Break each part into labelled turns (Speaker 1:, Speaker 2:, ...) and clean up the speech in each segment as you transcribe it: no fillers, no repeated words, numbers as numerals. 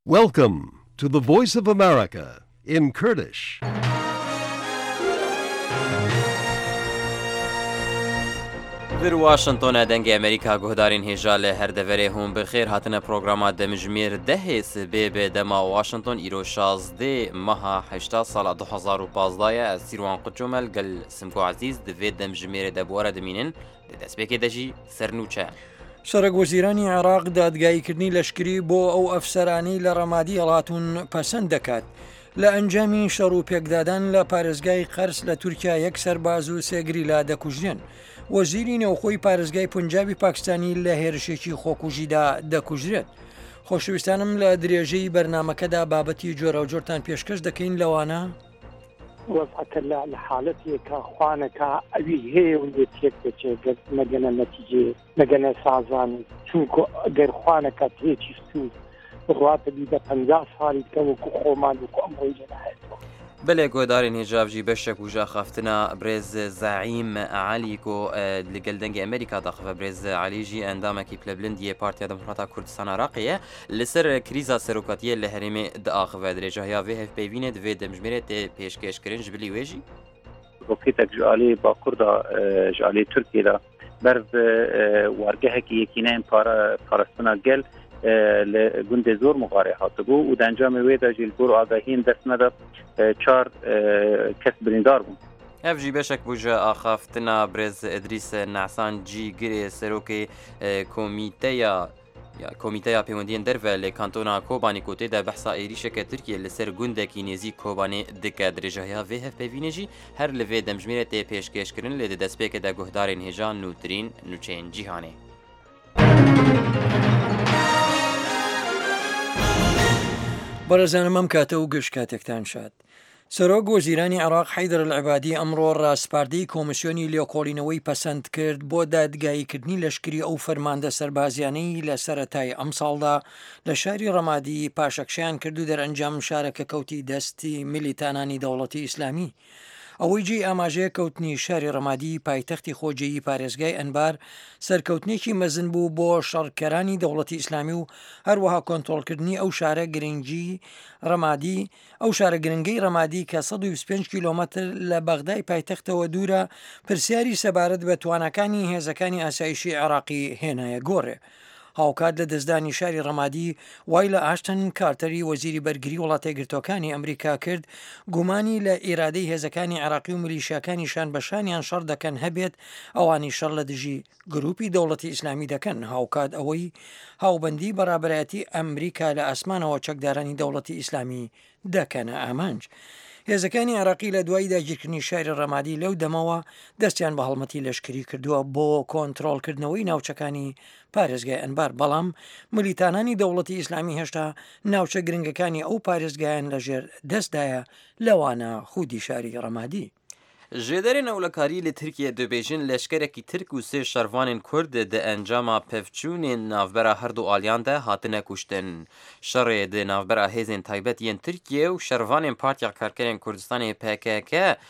Speaker 1: Welcome to the Voice of America in Kurdish.
Speaker 2: در واشنطن دنگ امریکا گهدارین هجال هر دوره هم بخیر هاتنه پروگراما دمجمیر ده سبه به دما واشنطن ایرو 16 ماه 8 سال 2015 از سیروان قجومل گل سمکو عزیز دوید دمجمیر دبواره دمینن دست بکی دجی سرنوچه
Speaker 3: سەرۆکوەزیرانی عێراق دادگاییکردنی لەشکری بۆ ئەو ئەفسەرانی لە ڕەمادی هەڵاتون پەسەند دەکات لە ئەنجامی شەڕ و پێکدادان لە پارێزگای قەرس لە تورکیا یەک سەرباز و سێگری لا دەکوژێن. وەزیری نێوخۆی پارێزگای پونجابی پاکستانی لە هێرشێکی خۆکوژیدا دەکوژرێت. خۆشەویستانم لە درێژەی بەرنامەکەدا بابەتی جۆرە و جۆرتان پێشکەش دەکەین لەوانە
Speaker 4: وضعك لحالتك اخوانك ابي هي واللي تيك مجانا نتيجه مجانا سازان شوكو غير اخوانك تيجي تو روات دي 50 سال كوكو خومان وكو جناحات
Speaker 2: بله گودارین هجاب جی بشک وجا خفتنا برز زعیم علی کو لگل دنگ امریکا داخل برز علی جی اندام کی پلبلندی پارتیا دموکراتا کردستان عراقیه لسر کریزا سروکاتیه لهرمی داخل درجه یا وی اف پی وینه دوی دمجمرت پیشکش کرنج بلی ویجی
Speaker 5: وقتك جالي باكوردا جالي تركيا دا برف وارجه کی یکینه پارستنا گل لگنده زور مقارحات بو و دنجام ویدا جیل برو آگاهین دست نده 4 کس بریندار بون
Speaker 2: اف جی بشک بوجه آخافتنا برز ادریس نعسان جی گری سروک کمیته پیوندین درو لکانتونا کوبانی کوته ده بحثا ایریشه که ترکیه لسر گنده کی نیزی کوبانی دکه درجه ها وی هف پیوینه جی هر لوی دمجمیره تی پیشکش کرن لیده دست پیک ده گهدارین هجان نوترین نوچین جیهانه
Speaker 3: بەڕێزانم ئەم کاتە و گەشت کاتێکتان شاد. سەرۆک وەزیرانی عێراق حەیدەر العیبادی ئەمڕۆ ڕاستپاردەی کۆمسیۆنی لێکۆڵینەوەی پەسەند کرد بۆ دادگاییکردنی لەشکری ئەو فەرماندە سەربازیانەی لە سەرەتای ئەم ساڵدا لە شاری ڕەمادی پاشەکشیان کرد و دەرئەنجام شارەکە کەوتی دەستی میلیتانانی دەوڵەتی ئیسلامی. ئەوەی جێ ئاماژەیە کەوتنی شاری ڕەمادی پایتەختی خۆجێیی پارێزگای ئەنبار سەرکەوتنێکی مەزن بوو بۆ شەڕکەرانی دەوڵەتی ئیسلامی و هەروەها کۆنتڕۆڵکردنی ئەو شارە گرنگی ڕەمادی ئەو شارە گرنگەی ڕەمادی کە 125 کیلۆمەتر لە بەغدای پایتەختەوە دوورە پرسیاری سەبارەت بە توانەکانی هێزەکانی ئاسایشی عێراقی هێنایە گۆڕێ. هاوکات لە دەستدانی شاری ڕەمادی وای لە ئاشتن کارتەری وەزیری بەرگری وڵاتە یەکگرتووەکانی ئەمریکا کرد گومانی لە ئێرادەی هێزەکانی عێراقی و ملیشیاکانیشان بەشانیان شەڕ دەکەن هەبێت ئەوانی شەڕ لە دژی گروپی دەوڵەتی ئیسلامی دەکەن. هاوکات ئەوەی هاوبەندی بەرابەرایەتی ئەمریکا لە ئاسمانەوە چەکدارانی دەوڵەتی ئیسلامی دەکەنە ئامانج. هێزەکانی عێراقی لە دوای داگیرکردنی شاری ڕەمادی لەو دەمەوە دەستیان بە هەڵمەتی لەشکری کردووە بۆ کۆنتڕۆڵکردنەوەی ناوچەکانی پارێزگای ئەنبار، بەڵام ملیتانانی دەوڵەتی ئیسلامی هێشتا ناوچە گرنگەکانی ئەو پارێزگایان لەژێر دەستدایە لەوانە خودی شاری ڕەمادی.
Speaker 2: جێدەرێن ئەولەکاری لە ترکیە دەبێژن لەشکرێکی ترک و سێ شەروانên کورد دە ئەنجاما پەفچوونên ناوبەرە هەردوو ئالیاندا هاتنە کوشتن. شەڕێ دە ناوبەرە هێزên تایبەت yên ترکیە و شەروانên پارتیا کارکەرên کوردستانê PKK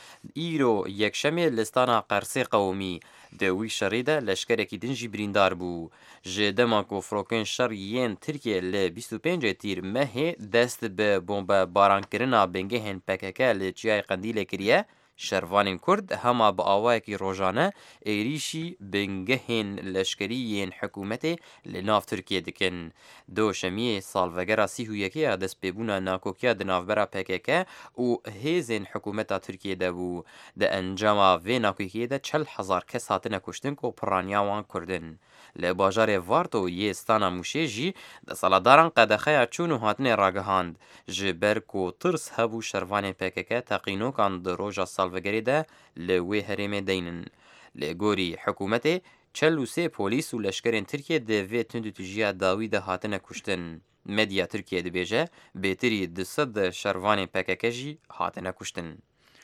Speaker 2: ئیرۆ یەکشەمê لستانە قەرسێ قەومی دەوی شەڕێدا لەشکرێکی دنجی بریندار بوو. ji dema ku firokên şer yên Tirkiye li 25 tîr mehê dest bi bombebaranskirina bingehên PKK li Çiyayê Qendîlê kiriye. شەروانên Kurd hema bi awayekî rojane êrişî bingehên leşkerî yên hikûmetê li nav Tirkiye dikin. Doşemiyê salvegera sî û yekê destpêbûna nakokiya di navbera PKK û hêzên hikûmeta Tirkiye de bû. Di encama vê nakokiyê de 40,000 kes hatine kuştin ku piraniya wan Kurdin. Li bajarê Varto yê stana Mûşê jî desaladaran qedexeya çûn û hatine ragihand ji ber ku tirs hebû şervanên PKK teqînokan di roja salvegerê de li wê herêmê deynin. Li gorî hikûmetê 43 polîs û leşkerên Tirkiye di vê tundûtûjiya dawî de hatine kuştin. Medya Tirkiye dibêje bêtirî 200 şervanên PKK jî hatine kuştin.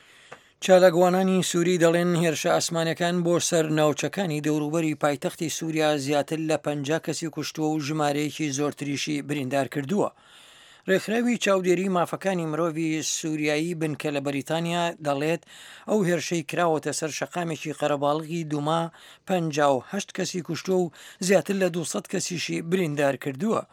Speaker 3: چالاگوانانی سووری دەڵێن هێرشە ئاسمانەکان بۆ سەر ناوچەکانی دەوروبەری پایتەختی سووریا زیاتر لە 50 کەسی کوشتووە و ژمارەیەکی زۆرتریشی بریندار کردووە. ڕێکخراوی چاودێری مافەکانی مرۆڤی سووریایی بنکە لە بەریتانیا دەڵێت ئەو هێرشەی کراوەتە سەر شەقامێکی قەرەباڵغی دووما 58 کەسی کوشتووە و زیاتر لە 200 کەسیشی بریندار کردووە.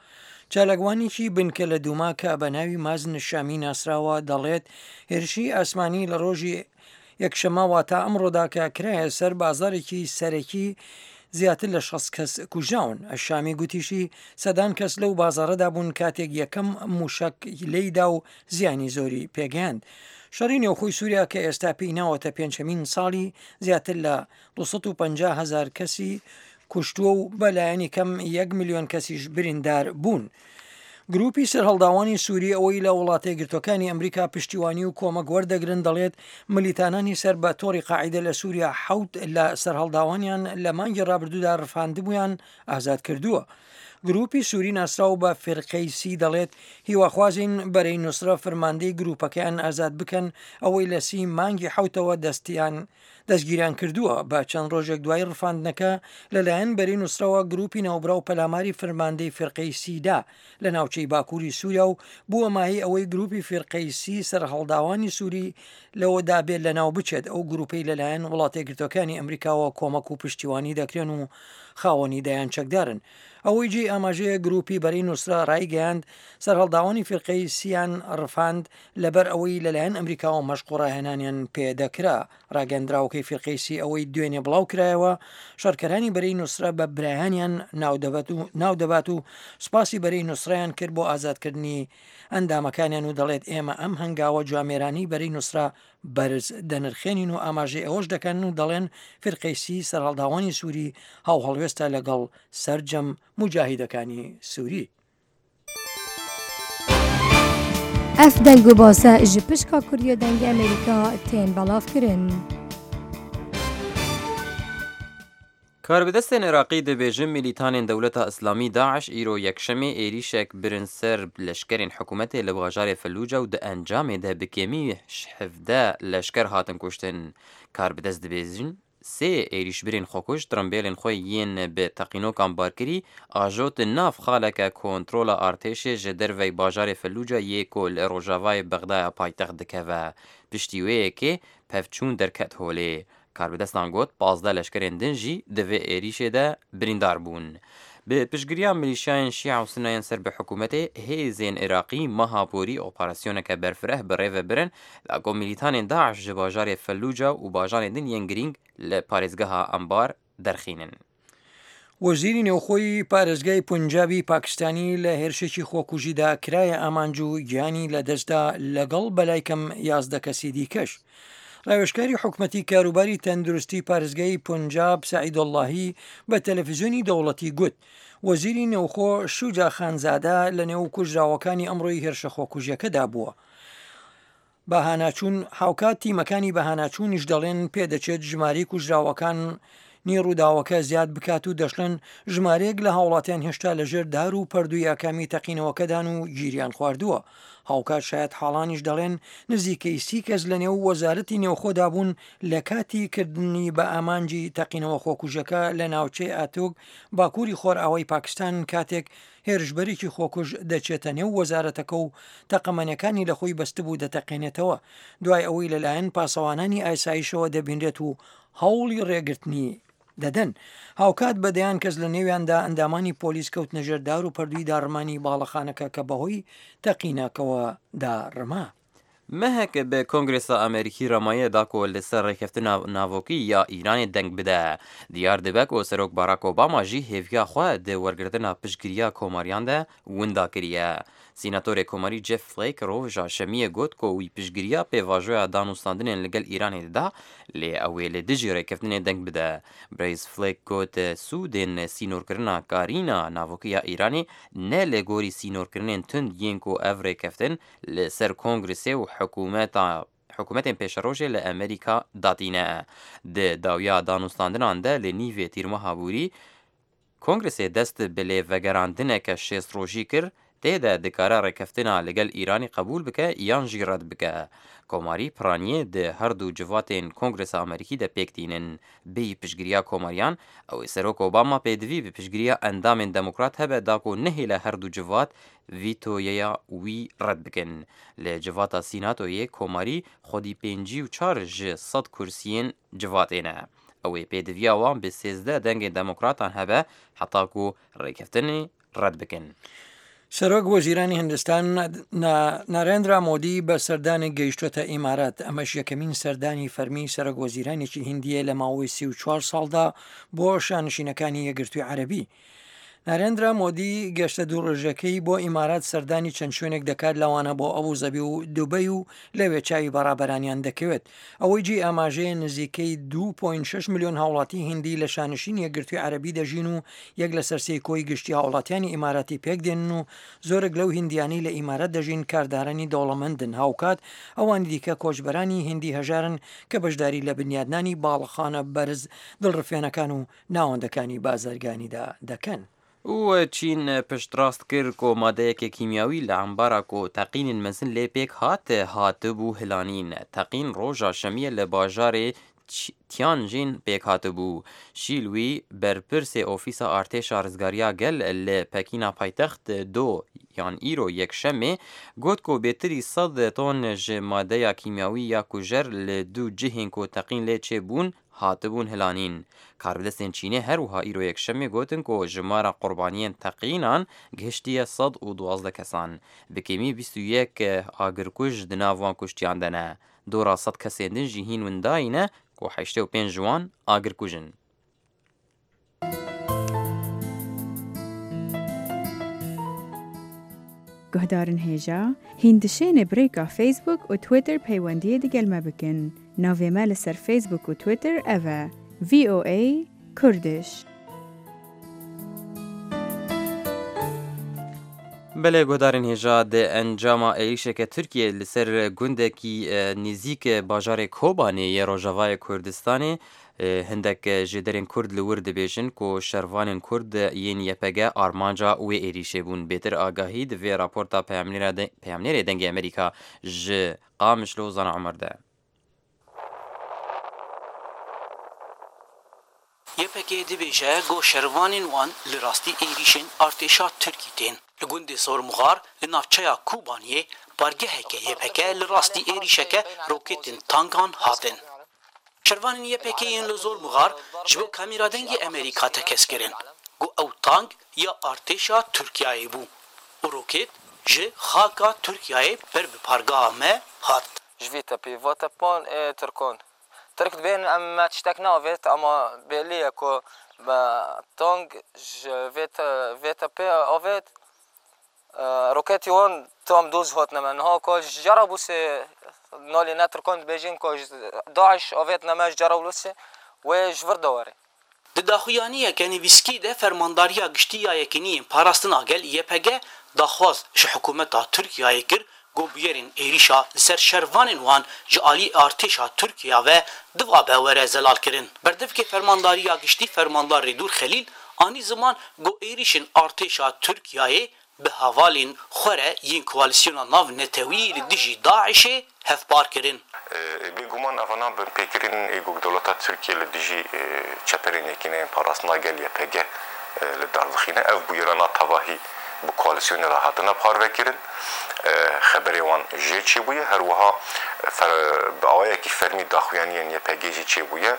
Speaker 3: چالاگوانێکی بنکە لە دووما کە بە ناوی مازن شامی ناسراوە دەڵێت هێرشی ئاسمانی لە ڕۆژی یەکشەماوە تا ئەمڕۆدا کە کرایە سەر بازارێکی سەرەکی زیاتر لە 6 کەس کوژاون. ئەشامی گوتیشی سەدان کەس لەو بازارەدا بوون کاتێک یەکەم موشک لێیدا و زیانی زۆری پێگەیاند. شەڕی نێوخۆی سووریا کە ئێستا پێی ناوەتە پێنجەمین ساڵی زیاتر لە 250,000 کەسی کوشتووە و بەلایەنی کەم 1 ملیۆن کەسیش بریندار بوون. گروپی سەرهەڵداوانی سووری ئەوەی لە وڵاتە یەکگرتوەکانی ئەمریکا پشتیوانی و کۆمەک وەردەگرن دەڵێت ملیتانانی سەر بە تۆڕی قاعیدە لە سووریا حەوت لە سەرهەڵداوانیان لە مانگی ڕابردوودا ڕفاندبوویان ئازاد کردووە. گروپی سووری ناسرا و بە فێرقەی سی دەڵێت هیواخوازین بەرەی نووسرە فەرماندەی گروپەکەیان ئازاد بکەن ئەوەی لە سی مانگی حوتەوە دەستگیریان کردووە. بە چەند ڕۆژێک دوای ڕفاندنەکە لەلایەن بەرەی نووسرەوە گروپی ناوبرا و پەلاماری فەرماندەی فێرقەی سیدا لە ناوچەی باکووری سووریا و بووە ماهی ئەوەی گروپی فێرقەی سی سەرهەڵداوانی سووری لەوەدا بێت لە ناو بچێت. ئەو گروپەی لەلایەن وڵاتە یەکگرتوەکانی ئەمریکاوە کۆمەک و پشتیوانی دەکرێن و خاوەنی دایان چەکدارن. ئەوەی جێ ئاماژەیە گروپی بەرەی نووسرا ڕایگەیاند سەرهەڵداوانی فێرقەی سیان ڕفاند لەبەر ئەوەی لەلایەن ئەمریکاوە مەشقوڕاهێنانیان پێدەکرا. ڕاگەندراوکەی فێرقەی سی ئەوەی دوێنێ بڵاو کرایەوە شەڕکەرانی بەرەی نووسرا بە برایانیان ناودەبات و سوپاسی بەرەی نووسڕیان کرد بۆ ئازادکردنی ئەندامەکانیان و دەڵێت ئێمە ئەم هەنگاوە جوامێرانی بەرەی نووسرا بەرز دەنرخێنین و ئاماژەی ئەوەش دەکەن و دەڵێن فێرقەی سی سەرهەڵداوانی سووری هاو هەڵوێستە لەگەڵ سەرجەم مجاهیدەکانی سووری.
Speaker 6: ئەف دەنگ و باسە ji pişka Kuriya dengê Amerîka tên belavkirin.
Speaker 2: کاربدەستên Iraqî dibêjin mîlîtanên Dewleta Îslamî Daeş îro yekşemê êrîşek birin ser leşkerên hikûmetê li bajarê Felluca û di encamê de bi kêmî 17 leşker hatin kuştin. Karbidest dibêjin sê êrîşbirên xwekuş tirembêlên xwe yên bi teqînokan barkirî ajotin nav xaleke kontrola artêşê ji dervey bajarê Felluca yê ku li rojavayê Bexdaya paytext dikeve. Piştî wê yekê pevçûn derket holê. Karbidestan got 15 leşkerên din jî di vê êrişê de birîndar bûn. Bi piştgiriya milîşyayên Şîa û Sunayên ser bi hikûmetê hêzên Iraqî meha borî operasyoneke berfireh bi rêve birin da ku milîtanên Daeş ji bajarê Felluca û bajarên din yên girîng li parêzgeha Ambar derxînin.
Speaker 3: وەزیری نێوخۆی پارێزگای پونجابی پاکستانی لە هێرشێکی خۆکوژیدا کرایە ئامانج و گیانی لە دەستدا لەگەڵ بەلایکەم 11 کەسی دیکەش. ڕاوێژکاری حکومەتی کاروباری تەندروستی پارێزگای پونجاب سعیدڵڵاهی بە تەلەڤیزیۆنی دەوڵەتی گوت وەزیری نێوخۆ شوجا خانزادە لە نێو کوژراوەکانی ئەمڕۆی هێرشە خۆکوژیەکەدا بووە. بەهاناچوون هاوکات تیمەکانی بەهاناچوونیش دەڵێن پێدەچێت ژماری کوژراوەکان ڕووداوەکە زیاد بکات و دەشلن ژمارەیەک لە هاوڵاتیان هێشتا لەژێر دار و پەردووی یاکامی تەقینەوەکەدان و گیریان خواردووە. هاوکات شاید حاڵانیش دەڵێن نزیکەی 30 کەس لە نێو وەزارەتی نێوخۆدا بوون لە کاتی کردنی بە ئامانجی تەقینەوە خۆکوژەکە لە ناوچەی ئاتۆگ باکووری خۆرئاوای پاکستان کاتێک هێرشبەرێکی خۆکوژ دەچێتە نێو وەزارەتەکە و تەقەمەنەکانی لە خۆی بەستبوو دەتەقێنێتەوە دوای ئەوەی لەلایەن پاسەوانانی ئاسایشەوە دەبینرێت و هەوڵی ڕێگرتنی دەدەن. هاوکات بەدەیان کەس لە نێویاندا ئەندامانی پۆلیس کەوت نەژێردار و پەردووی داڕمانی باڵەخانەکە کە بەهۆی تەقیناکەوە داڕما.
Speaker 2: مهک به کنگرس امریکی رمایه دا کو لسر ڕێککەوتن ناوۆکی یا ئیرانی دەنگ بدە. دیار دەبێت و سەرۆک باراک ئۆباما ژی هێڤیا خوا دە وەرگرتنا پشتگیریە کۆماریان de winda kiriye. Sînatorê Komarî Jeff Flake roja şemiyê got ku wî piştgiriya pêvajoya danûstandinên li gel Îranê dida lê ew ê li dijî rêkeftinê deng bide. Brez Flake got sûdên sînorkirina karîna navokiya Îranê ne lê gorî sînorkirinên tund yên ku ev rêkeftin li ser Kongresê û حکوومەتên pêşerojê li Amerîka datîne. Di dawiya danûstandinan de li nîvê tîrmeha bûrî Kongresê dest bi lêvegerandineke şêstrojî kir têde dikare rêkeftina li gel Îranê qebûl bike yan jî red bike. Komarî piraniyê di her du civatên Kongresa Amerîkî de pêk tînin. Bêyî piştgiriya komariyan ew ê Serok Obama pêdivî bi piştgiriya endamên demokrat hebe da ku nehêle her du civat vîtoyeya wî red bikin. Li civata Sînatoyê Komarî xwedî 54 ji 100 kursiyên civatê ne. Ew ê pêdiviya wan bi 13 dengên demokratan hebe heta ku rêkeftinê red bikin.
Speaker 3: سەرۆک وەزیرانی هیندستان نارێندرا مۆدی بە سەردانی گەیشتۆتە ئیمارات. ئەمەش یەکەمین سەردانی فەرمی سەرۆک وەزیرانێکی هیندیە لە ماوەی 34 ساڵدا بۆ شانشینەکانی یەکگرتووی عەرەبی. نارێندرا مۆدی گەشتە دووڕۆژەکەی بۆ ئیمارات سەردانی چەند شوێنێک دەکات لەوانە بۆ ئەبوزەبی و دوبەی و لەوێ چاوی بەڕابەرانیان دەکەوێت. ئەوەی جێ ئاماژەیە نزیکەی 2.6 ملیۆن هاوڵاتی هیندی لە شانشین یەکگرتووی عەرەبی دەژین و یەک لە سەرسەی کۆی گشتی هاوڵاتیانی ئیماراتی پێک دێنن و زۆرێک لەو هیندیانی لە ئیمارات دەژین کاردارانی دەوڵەمەندن. هاوکات ئەوانی دیکە کۆچبەرانی هیندی هەژارن کە بەشداری لە بنیادنانی باڵەخانە بەرز دڵڕفێنەکان و ناوەندەکانی بازرگانیدا دەکەن.
Speaker 2: و چین پشت ڕاست کرد کۆ مادەیەکی کیمیاوی لە ئەمبارا کۆ تەقینên mezin lê pêk hatibû hilanîn. Teqîn roja şemiyê li bajarê Tianjin pêk hatibû. Şîl wî berpirsê Ofîsa Artêşa Rizgariya Gel li Pekîna paytext do yan îro yekşemê got ku bêtirî 100 ton ji madeya kîmyawî ya kujer li du cihên ku teqîn lê çêbûn hatibûn hilanîn. Karvidestên Çînê her wiha îro yekşemê gotin ku jimara qurbaniyên teqînan gihiştiye 112 kesan. Bi kêmî 21 agirkuj di nav wan kuştiyan de ne. Dora 100 kesên din jî hîn windayî ne ku 85 ji wan agirkuj in.
Speaker 7: Guhdarên hêja hîn dişêne birêka Facebook û Twitter peywendiyê digel me bikin. Navê me li ser Facebook û Twitter ev e VOA Kurdish.
Speaker 2: Belê guhdarên hêja di encama êrişeke Tirkiye li ser gundekî nêzik bajarê Kobanê yê Rojavayê Kurdistanê hindek ji derên Kurd li wir dibêjin ku şervanên Kurd yên YPG armanca wê êrişê bûn. Bêtir agahî di vê raporta peyamnêrê dengê Amerîka ji Qamişlo Zana Umer de.
Speaker 8: YPG dibêje got şervanên wan li rastî êrişên artêşa Tirkî tên. Li gundê Zormuxar li navçeya Kobaniyê bargeheke YPG li rastî êrişeke roketên tankan hatin. Şervanên YPG'yên li Zormuxar ji bo kamîradengê Amerîka tekeskirên. Got ew tank ya artêşa Tirkiyeyê bû û roket ji xaka Tirkiyeyê ber bi pargeha me hat.
Speaker 9: Ji vê tepê va tepan ê Tirkan. Tirk dibên em me tiştek navêt ama belî ye ku tank ji vê tepê avêt roketî wan tam doz hatine me niha ku ji cara bûsê nalê ne Tirkan dibêjin ku Daeş avêt ne me ji cara wî wê ji vir de were.
Speaker 8: Di daxuyaniyeke nivîskî de fermandariya giştiya yekîniyên parastina gel YPG daxwaz ji hikûmeta Tirkiyeyê kir got bûyerên êrişa li ser şervanên wan ji alî artêşa Tirkiya ve divabe were zelal kirin. Berdevkê fermandariya giştî fermandar Rêdûr Xelîl anî ziman got êrişên artêşa Tirkiyeyê bi hevalên xwe re yên koalîsyona nav netewî li dijî Daişê hevpar kirin.
Speaker 10: Bêguman evana bi pêkirîn êgok dewleta Tirkiye li dijî çeperên yekîneyên parastina gel YPG li dardixîne ev bûyerana tevahî bu koalisyonê ra hatine parvekirin. Xeberê wan jê çêbûye her wiha bi awayekî fermî daxuyaniyên YPG jî çêbûye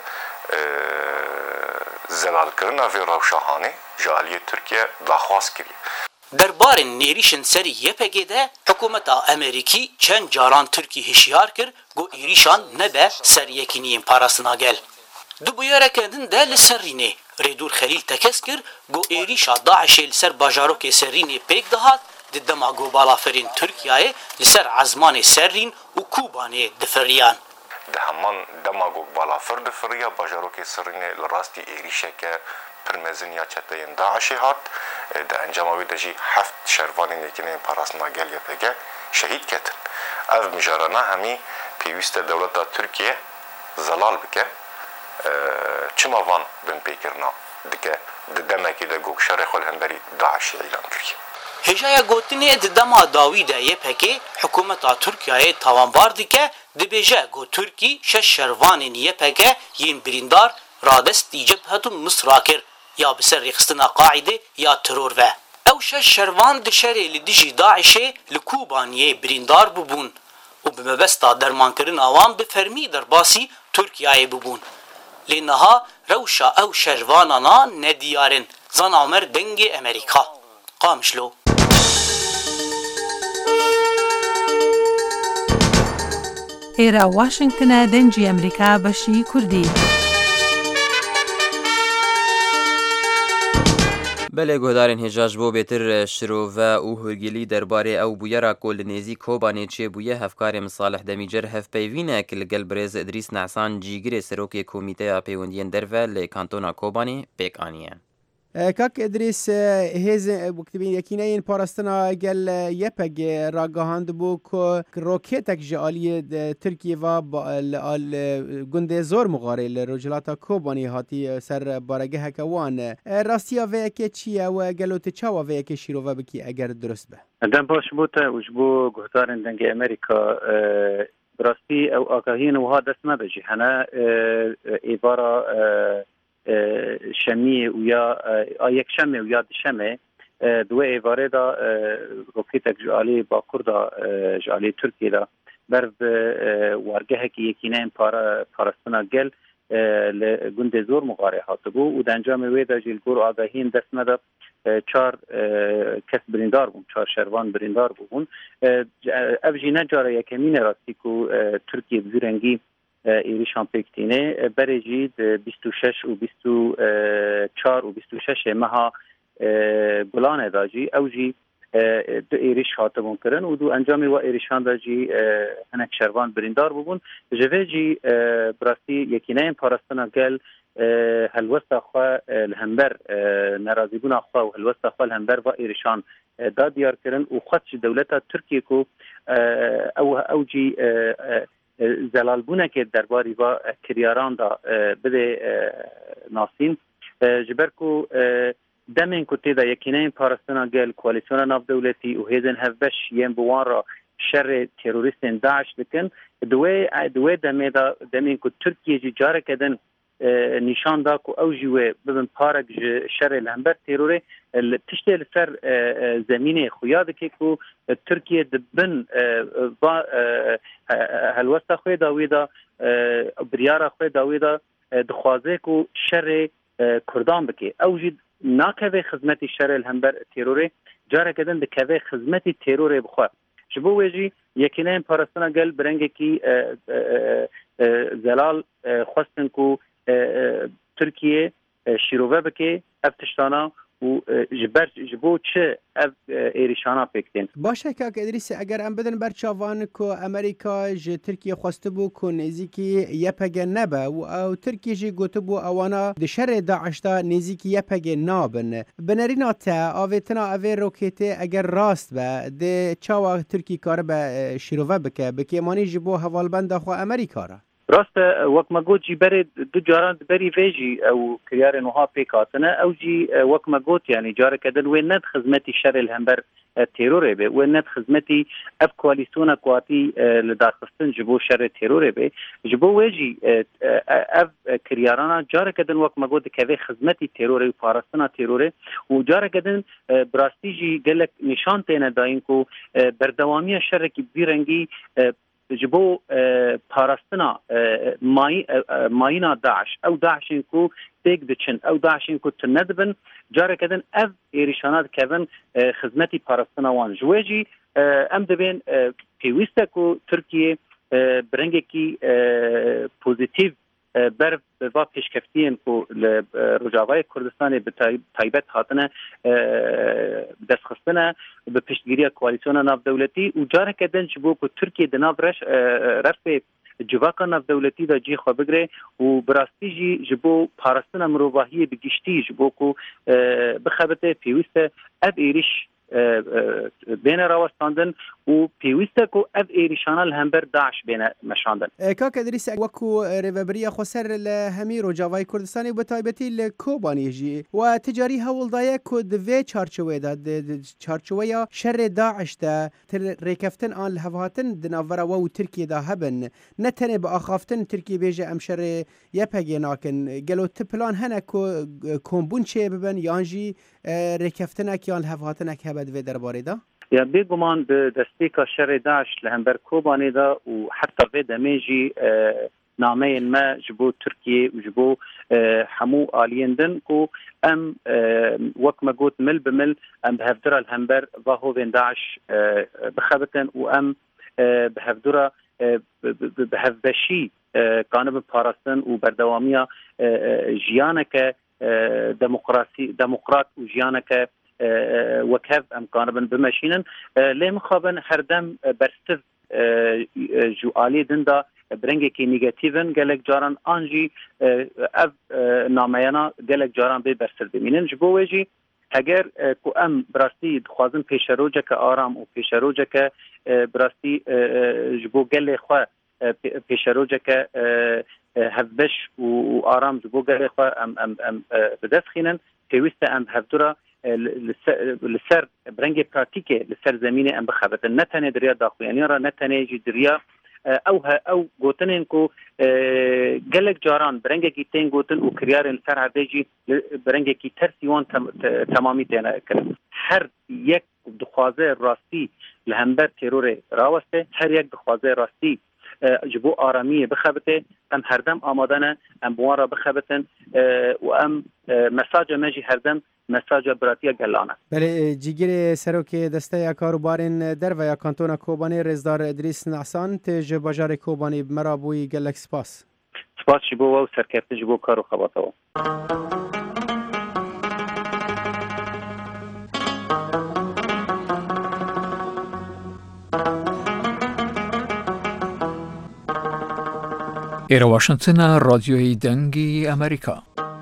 Speaker 10: zelalkirina vê rewşahanê ji aliyê Tirkiye daxwaz kiriye.
Speaker 8: Derbarên nêrîşên serî YPG'de hikûmeta Amerîkî çend caran Tirkî hişyar kir got êrîşan nebe ser yekîniyên parastina gel. Du bûyereke din de li ser Rînê Rêdûr Xelîl tekez kir got êrîşa Daişê li ser bajarokê Serrînê pêk dihat di dema gobalaferên Tirkiyeyê li ser ezmanê Serrîn û Kobanê difiriyan.
Speaker 10: Di heman dema balafir difiriya bajarokê Serrînê li rastî êrişeke pirmezin ya çeteyên Daişê hat. Di encama wê de jî heft şervanên yekîneyên parastina gel YPG şehîd ketin. Ev mijarana hemî pêwîst e dewleta Tirkiye zelal bike. Çima van bin pêkirina dike di demekî de got şerê xwe li hemberî Daişê îlan kiriye.
Speaker 8: Hêjaya gotinê di dema dawî de YPG hikûmeta Tirkiyeyê tawanbar dike dibêje got Tirkî şeş şervanên YPG yên birîndar radestî cebhetûn Misra kir ya bi ser rêxistina Qaîdê ya teror ve. Ew şeş şervan di şerê li dijî Daişê li Kobaniyê birîndar bibûn û bi mebesta dermankirina wan bi fermî derbasî Tirkiyeyê bibûn. Lê niha rewşa ew şervanana nediyar in. Zana Umer dengê Amerîka. Qamişlo.
Speaker 11: ئێرە واشنگتنە دەنجی ئەمریکا بەشی کوردی.
Speaker 2: بەلێ گۆدارên هێژاش بۆ بێتر شرۆڤە û hûrgilî derbarê ew bûyera ku li nêzî Kobanê çêbûye hevkarê Misalih Demîcer hevpeyvînek li gel Birêz İdrîs Nehsan cîgirê serokê Komîteya Peywendiyên Derve lê Kantona Kobanê pêk aniye.
Speaker 12: کاک ادریس هیز وقتی یکینه پاراستنا گل یپگ راگهاند بو که روکتک جالی ترکیه و گنده زور مغاره لرجلاتا کوبانی هاتی سر بارگه هکوان راستیا و که چیه و گلوت چاوا و که شیرو و بکی اگر درست به
Speaker 5: دم باش بوده وجبو گهدارن دنگ امریکا راستی او آگاهین و ها دست نبجی هنه ایبارا شمیه و یا یک شمه و یا دشمه دو ایواره دا روکیتک جالی با کردا جالی ترکیه دا بر وارگه که یکینه پارستنا گل لگنده زور مغاره هاتبو و دنجام ویدا جیلگور آگاهین دست نده 4 کس بریندار بون 4 شروان بریندار بون او جینه جاره یکمین راستی که ترکیه بزرنگی ایریشان پکتینه برجید 26 و 24 و 26 مها گلان داجی اوجی دو ایریش هاتبون کرن و دو انجامی و ایریشان داجی هنک شروان بریندار ببون جوه جی براستی یکینه پارستنا گل هلوست خواه الهمبر نرازی بون خواه و هلوست خواه الهمبر و ایریشان دا دیار کرن و خودش دولتا ترکیه کو اوجی زلال بونه که درباری با کریاران دا بده ناسین جبر کو دمین کو تیدا یکینه پارستنا گل کوالیسیون ناف دولتی و هیزن هفبش یم بوان را شر تروریستین داعش بکن دوی دمین کو ترکیه جی جاره کدن نشان دا کو او جوه ببن پارک شر الهمبر تروره تشتی لسر زمینه خویاده که کو ترکیه دبن با هلوستا خوی داوی دا بریارا خوی داوی دا دخوازه کو شر کردان بکی او جی ناکوه خدمتی شر الهمبر تروره جاره کدن دکوه خدمتی تروره بخواه شبو ویجی یکینه پارستنا گل برنگه کی زلال خواستن کو ترکیه شیروه بکی افتشتانا و جبو چه ایریشانا پکتین
Speaker 12: باشه که ادریس اگر ام بدن برچاوان کو امریکا ج ترکیه خواسته بو کو نزیکی یپگ نبه و او ترکیه ج گوته بو اوانا د شر داعش دا نزیکی یپگ نابن بنرینا تا اوتنا اوی روکیته اگر راست به د چاوا ترکی کار به شیروه بکی مانی جبو حوالبند خو امریکا را
Speaker 5: راست وقت گوت جی بری دو جاران بری ویجی او کریار نوها پیکاتنه او جی وقت گوت یعنی جاره کدن و ند خدمتی شر الهمبر تروره به و ند خدمتی اف کوالیسیون قواتی لداخستن جبو شر تروره به جبو ویجی اف کریارانا جاره کدن وقت گوت که خدمتی تروره و پارستنا تروره و جاره کدن براستی جی گلک نشان تینه داین کو بردوامی شر کی بیرنگی جبو پاراستنا ماینا داعش او داعشین کو تیک دچن او داعشین کو تندبن جاره کدن اف ایریشانات کدن خدمتی پاراستنا وان جوجی ام دبین پیوسته کو ترکیه برنگه کی پوزیتیو بر با پیشکفتین کو رجاوای کردستان به تایبت هاتنه دستخستنه به پیشگیری کوالیسیون ناف دولتی و جاره کدن جبو کو ترکیه دناف رفت جواکا ناف دولتی دا جی خواه بگره و براستی جی جبو پارستن مروواهی بگشتی جبو کو بخبته پیوسته اب ایریش بین راوستاندن و پیوسته کو اف ایریشانا الهمبر داعش بین مشاندن
Speaker 12: کاک ادریس وکو ریوبریا خسر لهمی رجاوای کردستانی و تایبتی لکوبانی جی و تجاری هولدایه کو دوی چارچوه دا چارچوه یا شر داعش دا ریکفتن آن لحواتن دناورا و ترکیه دا هبن نتنه با آخافتن ترکیه بیجه امشر یپگی ناکن گلو تپلان هنه کو کمبون چه ببن یانجی ریکفتن اکیان لحواتن اک هبد وی درباره دا؟
Speaker 5: یا بگمان دستی که شر داعش لهمبر کوبانی دا و حتی وی دمیجی نامه ما جبو ترکیه و جبو همو آلیندن کو ام وقت ما قلت مل بمل ام بهفدر الهمبر و هو وین داعش بخبتن و ام بهفدر به هەفبەشی کانە بپاراستن و بەردەوامیە ژیانەکە دموقرات و ژیانەکە وەکەف ئەم کانە بن بمەشینن لێ مخابن هەردەم بەرستر جو عالی دندا برنگێکی نیگەتیڤن gelek caran an jî ev nameyana gelek caran bê bersiv bimînin ji bo wê jî heger ku em birastî dixwazin pêşerojeke aram û pêşerojeke birastî ji bo gelê xwe pêşerojeke hevbeş û aram ji bo gelê xwe em bi dest xînin pêwîst e em hevdura li ser brengê pratîkê li ser zemînê em bixebitin ne tenê diriya daxuyaniya ra ne tenê jî diriya ew gotinên ku gelek caran birengekî tên gotin û kiryarên li ser herdê jî birengekî tersî wan temamî têne kirin her yek dixwaze rastî li hember terorê raweste her yek dixwaze rastî ji bo aramiyê bixebite em herdem amade ne em bi wan re bixebitin û em mesaja me jî herdem mesaja biratiya gelane.
Speaker 12: Belê cîgirê serokê desteya karûbarên derveya kantona Kobanî Rêzdar Edrîs Nehsan tê ji bajarê Kobanî me ra bûyî gelek spas.
Speaker 5: Spas ji bo we û serkeftin ji bo kar û xebata we.
Speaker 13: ئێرە واشنگتنە ڕادیۆی دەنگی ئەمریکا.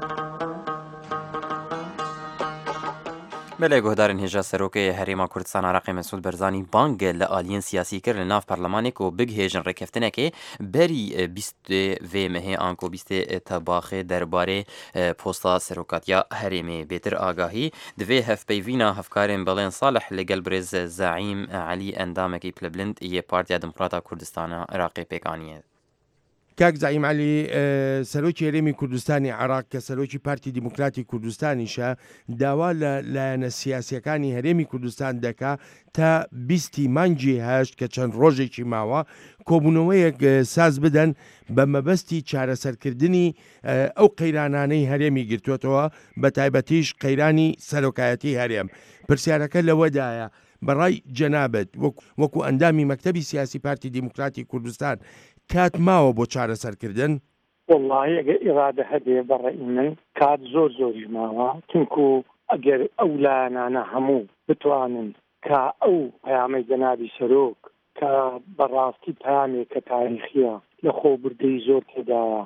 Speaker 2: بله گهدارن هجا سروکه هریما کردستان عراقی مسعود برزانی بانگ لآلین سیاسی کرد لناف پارلمانی کو بگ هیجن رکفتنه که بری 20 و مه آنکو 20 تباخه درباره پوستا سروکاتیا هریمی بیتر آگاهی دوی هف بیوینا هفکارن بلین صالح لگل برز زعیم علی اندامکی پلبلند یه پارتیا دموکراتا کردستان عراقی پیکانیه.
Speaker 14: کاک زعیم علی سەرۆکی هەرێمی کوردستانی عراق کە سەرۆکی پارتی دیموکراتی کوردستانیشە داوا لە لایەنە سیاسیەکانی هەرێمی کوردستان دەکا تا 20 مانگی هەشت کە چەند ڕۆژێکی ماوە کۆبوونەوەیەک ساز بدەن بە مەبەستی چارەسەرکردنی ئەو قەیرانانەی هەرێمی گرتوێتەوە بە تایبەتیش قەیرانی سەرۆکایەتی هەرێم. پرسیارەکە لەوەدایە بەڕای جەنابەت وەکو ئەندامی مەکتەبی سیاسی پارتی دیموکراتی کوردستان کات ماوە بۆ چارەسەرکردن؟
Speaker 4: والله ئەگەر ئێرادە هەبێ بەڕێی من کات زۆری ماوە چونکو ئەگەر ئەو لایەنانە هەموو بتوانن کە ئەو پەیامەی جەنابی سەرۆک کە بەڕاستی پەیامێکە تاریخیە لە خۆبردەی زۆر تێدایە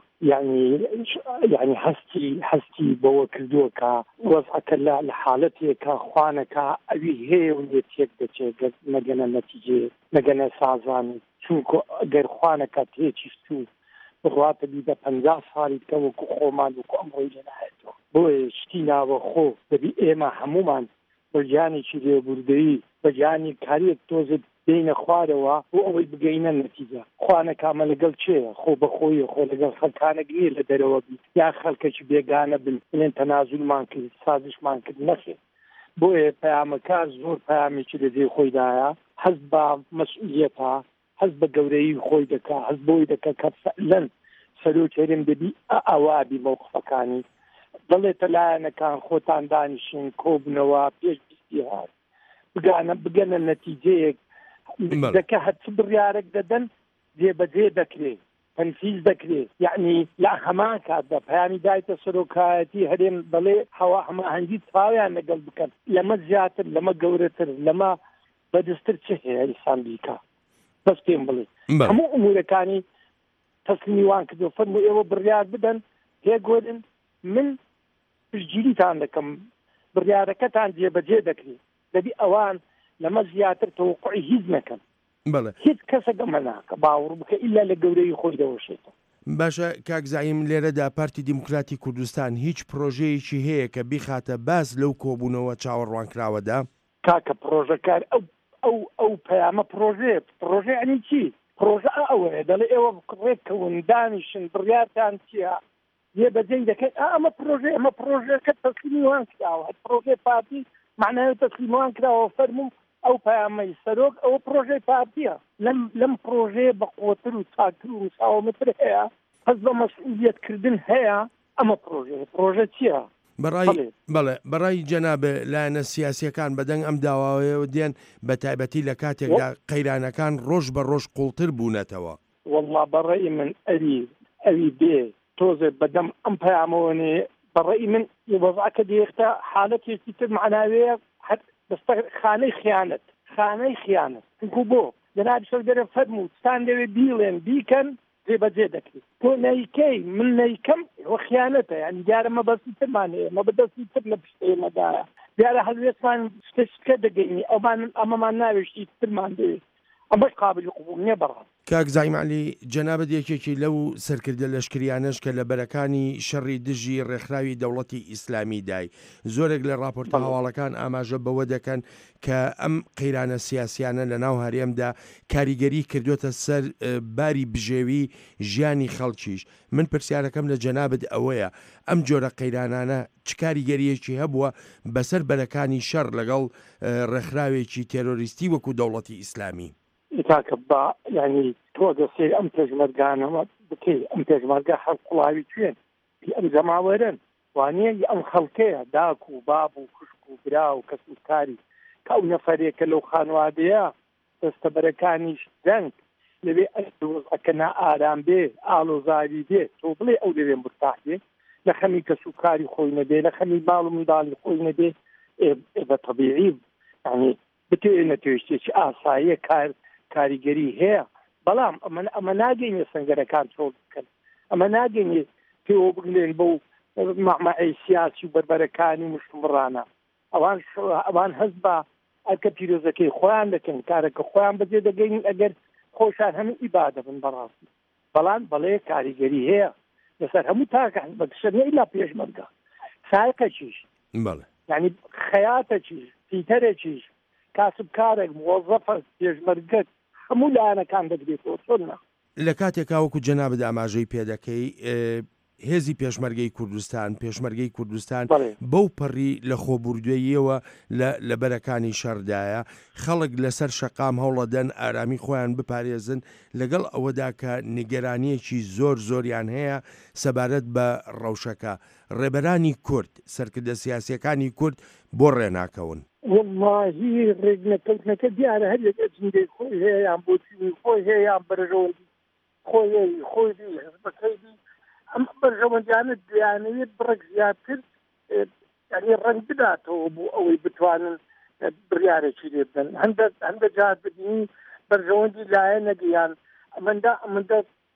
Speaker 4: یعنی هەستی بەوە کردووە کە وەزعەکە لە حالەتێکە خوانەکە ئەوی هەیە و لێ تێک دەچێت نەگەنە نەتیجێ نەگەنە سازانی چونکو ئەگەر خوانەکە تێچیستوو بڕاتە بیدە 50 ساڵی کە وەکو خۆمان وەکو ئەمڕۆی لێنایەتەوە بۆیە شتی ناوە خۆ دەبی ئێمە هەمومان بەجیانێکی لێبوردەیی بەجیانی کارێک تۆزت بینە خوارەوە بۆ ئەوەی بگەینە نەتیجە خوانەکامە لەگەڵ چێە خۆ بەخۆیە خۆ لەگەڵ خەڵکانێک نییە لە دەرەوە بی یا خەڵکێکی بێگانە بن بڵێن تەنازولمان کرد سازشمان کرد نەخێ بۆیە پەیامەکە زۆر پەیامێکی لەدێ خۆیدایە حەز بە مەسئولیەتە حەز بە گەورەی خۆی دەکا حەز بۆی دەکە کە فعلەن سەرۆک هەرێم دەبی ئەوابی موقفەکانی دەڵێتە لایەنەکان خۆتان دانیشن کۆبنەوە پێش بیستی هات بگەنە نەتیجەیەک دەکە هەرچ بڕیارێک دەدەن جێبەجێ دەکرێت تەنفیز دەکرێت یعنی لا هەمان کاتدا پەیامی دایتە سەرۆکایەتی هەرێم بەڵێ هەوا هەماهەنگی تاویان لەگەڵ بکەن لەمە زیاتر لەمە گەورەتر لەمە بەدەستتر چه هەیە ئینسان بیکە بەس پێم بڵێ هەموو ئومورەکانی تەسلیمی وان کردو فەرمو ئێوە بڕیار بدەن هێگۆدن من پشتگیریتان دەکەم بڕیارەکەتان جێبەجێ دەکرێت دەبی ئەوان لەمە زیاتر تەوقعی هیچ نەکەن هیچ کەسەکە مەناکە باوەڕ بکە ئیلا لە گەورەی خۆی دەوەشێتەوە.
Speaker 14: باشە کاک زعیم لێرەدا پارتی دیموکراتی کوردستان هیچ پرۆژەیەکی هەیە کە بیخاتە باس لەو کۆبوونەوە چاوەڕوانکراوەدا؟
Speaker 4: کاکە پرۆژەکار ئەو پەیامە پرۆژە ئەنی چی؟ پرۆژە ئەوەیە دەڵێ ئێوە ڕێککەون دانیشن بڕیارتان چییە؟ جێبەجێ دەکەیت ئەمە پرۆژەکە تەسلیمی وان کراوە پرۆژەی پارتی معناوی تەسلیمی وان کراوە فەرموو ئەو پەیامەی سەرۆک ئەوە پرۆژەی پارتیە لەم پرۆژەیە بە قوتر و چاکر و ساومتر هەیە هەز بە مەسئولیەتکردن هەیە ئەمە پرۆژە چییە؟
Speaker 14: بەڕای جەناب لایەنە سیاسیەکان بەدەنگ ئەم داواوەیەوە دێن بە تایبەتی لە کاتێکدا قەیرانەکان ڕۆژ بە ڕۆژ قوڵتر بوونەتەوە.
Speaker 4: والله بەڕێی من ئەوی بێ تۆزێ بەدەم ئەم پەیامەوەنێ بەڕێی من وەزعکە دێختە حالەتێکی تر معناوەیە بەستە خانەی خیانەت چونکو بۆ جەنابی سەردەرە فەرموو ستان دەوێ بیڵێن بیکەن جێبەجێ دەکرێت تۆ نەیکەی من نەیکەم وە خیانەتە یعنی دیارە مەبەستی ترمان هەیە مەبەدەستی تر لە پشتێمەدایە دیارە هەلوێستمان شتە دەگەینی ئەمەمان ناوێشتی ترمان دەوێت ئەمەش قابلی قبول نییە بەڕاست.
Speaker 14: کاک زایمعلی جەنابەت یەکێکی لەو سەرکردە لەشکریانەش کە لە بەرەکانی شەڕی دژی ڕێکخراوی دەوڵەتی ئیسلامی دای زۆرێک لە راپۆرتە هەواڵەکان ئاماژە بەوە دەکەن کە ئەم قەیرانە سیاسیانە لە ناو هەرێمدا کاریگەری کردوتە سەر باری بژێوی ژیانی خەڵکیش. من پرسیارەکەم لە جەنابەت ئەوەیە ئەم جۆرە قەیرانانە چ کاریگەریەکی هەبووە بەسەر بەرەکانی شەڕ لەگەڵ ڕێکخراوێکی تێرۆریستی وەکو دەوڵەتی ئیسلامی؟
Speaker 4: تاکە بە ینی تۆ دەسێ ئەم پێشمەرگانەوە بکەی ئەم پێشمەرگە هەر قوڵاوی توێن ئەم جەماوەرن وانە ئەم خەڵکەیە داک و باب و خوشک و برا و کەس و کاری کە ئەو نەفەرێکە لەو خانوادەیە دەستەبەرەکانیش دەنگ لەوێ ئەکەنا ئارام بێ ئاڵۆزاوی بێ تۆ بڵێ ئەو لەوێ مرتاح بێ لە خەمی کەس و کاری خۆی نەبێ لە خەمی باڵ و منداڵی خۆی نەبێ بە تەبیعی ینی بتوێنە توێشتێکی ئاساییە کاریگەری هەیە بەڵام ئەمە ناگەینێ سەنگەرەکان چۆڵ بکەن ئەمە ناگەینێ پێوە بگلێن بەو مەعمەعەی سیاسی و بەربەرەکانی مشتومڕانە ئەوان هەست بە ئەکە پیرۆزەکەی خۆیان دەکەن کارەکە خۆیان بەجێ دەگەین ئەگەر خۆشان هەموو ئیبادە بن بەڕاستی بەڵام بەڵێ کاریگەری هەیە لەسەر هەموو تاکان بەکشەنە ئیلا پێشمەرگە سایقە چیش یعنی خەیاتە چیش پیتەرە چیش کاسبکارێک موظفە پێشمەرگەت هەموو لایەنەکان دەگرێتەوە چۆنە
Speaker 14: لە کاتێکا وەکو جەنابەت ئاماژەی پێدەکەی هێزی پێشمەرگەی کوردستان بەو پەڕی لە خۆبوردوێیەوە لە بەرەکانی شەردایە خەڵک لەسەر شەقام هەوڵەدەن ئارامی خۆیان بپارێزن لەگەڵ ئەوەدا کە نیگەرانیەکی زۆریان هەیە سەبارەت بە ڕەوشەکە ڕێبەرانی کورد سەرکردە سیاسیەکانی کورد بۆ ڕێناکەون
Speaker 4: واللهی ڕێگنەکەوتنەکە دیارە هەر یەک ئەجندەی خۆی هەیە یان بۆچوونی خۆی هەیە یان بەرژەوەندی خۆی حزبەکەی ئەم بەرژەوەندیانە دیانەوێت بڕێک زیاتر ینی ڕەنگ بداتەوە بۆ ئەوەی بتوانن بڕیارێکی لێ بدەن هەندە جار بدینی بەرژەوەندی لایە نەگەیان ئەمەندە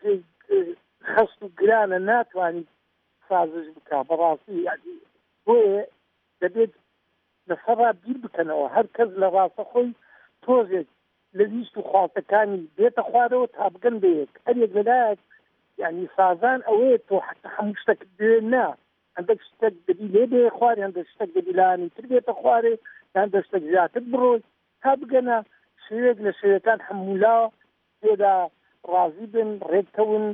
Speaker 4: خەست و گرانە ناتوانانی سازش بکە بەڕاستی بۆیە دەبێت لەسەرا بیر بکەنەوە هەر کەس لە ڕاستە خۆی تۆزێک لە ویست و خواستەکانی بێتە خوارەوە تا بگەن بەیەک هەرێک لەلایەک یعنی سازان ئەوەیە تۆ حتى هەموو شتێک بێ نا هەندێک شتێک دەبی لێ بێ خوارێ هەندێک شتێک دەبی لایەنی تر بێتە خوارێ هەندێک شتێک زیاتر بڕۆی تا بگەنە شوێک لە شوێکەکان هەموولا تێدا ڕازی بن ڕێککەون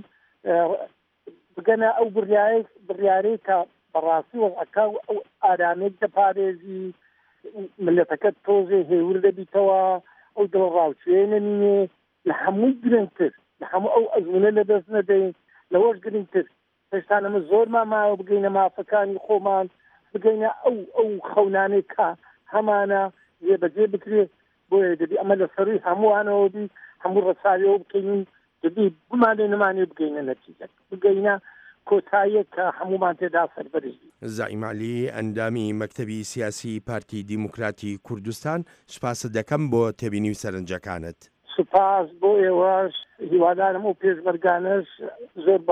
Speaker 4: بگەنە ئەو بڕیارەی کە بەڕاستی وەزعەکە ئەو ئارامێک دەپارێزی ملەتەکەت تۆزێ هێور دەبیتەوە ئەو دڵڕاوچێنە نینێ لە هەمووی گرنگتر لە هەموو ئەو ئەزمونە لە دەست نەدەین لەوەش گرنگتر پێشتانەمە زۆرمان ماوە بگەینە مافەکانی خۆمان بگەینە ئەو خەونانەی کە هەمانە جێبەجێ بکرێت بۆیە دەبی ئەمە لە سەروی هەمووانەوە بی هەموو ڕەساویەوە بکەین دەبی بمانێ نمانێ بگەینە نەتیجەک بگەینە کۆتاییە کە هەمومان تێدا سەربەرزی.
Speaker 14: زائیمعلی ئەندامی مەکتەبی سیاسی پارتی دیموکراتی کوردستان سوپاست دەکەم بۆ تێبینی و سەرنجەکانت.
Speaker 4: سوپاس بۆ ئێوەش هیوادارم و پێشمەرگانەش زۆر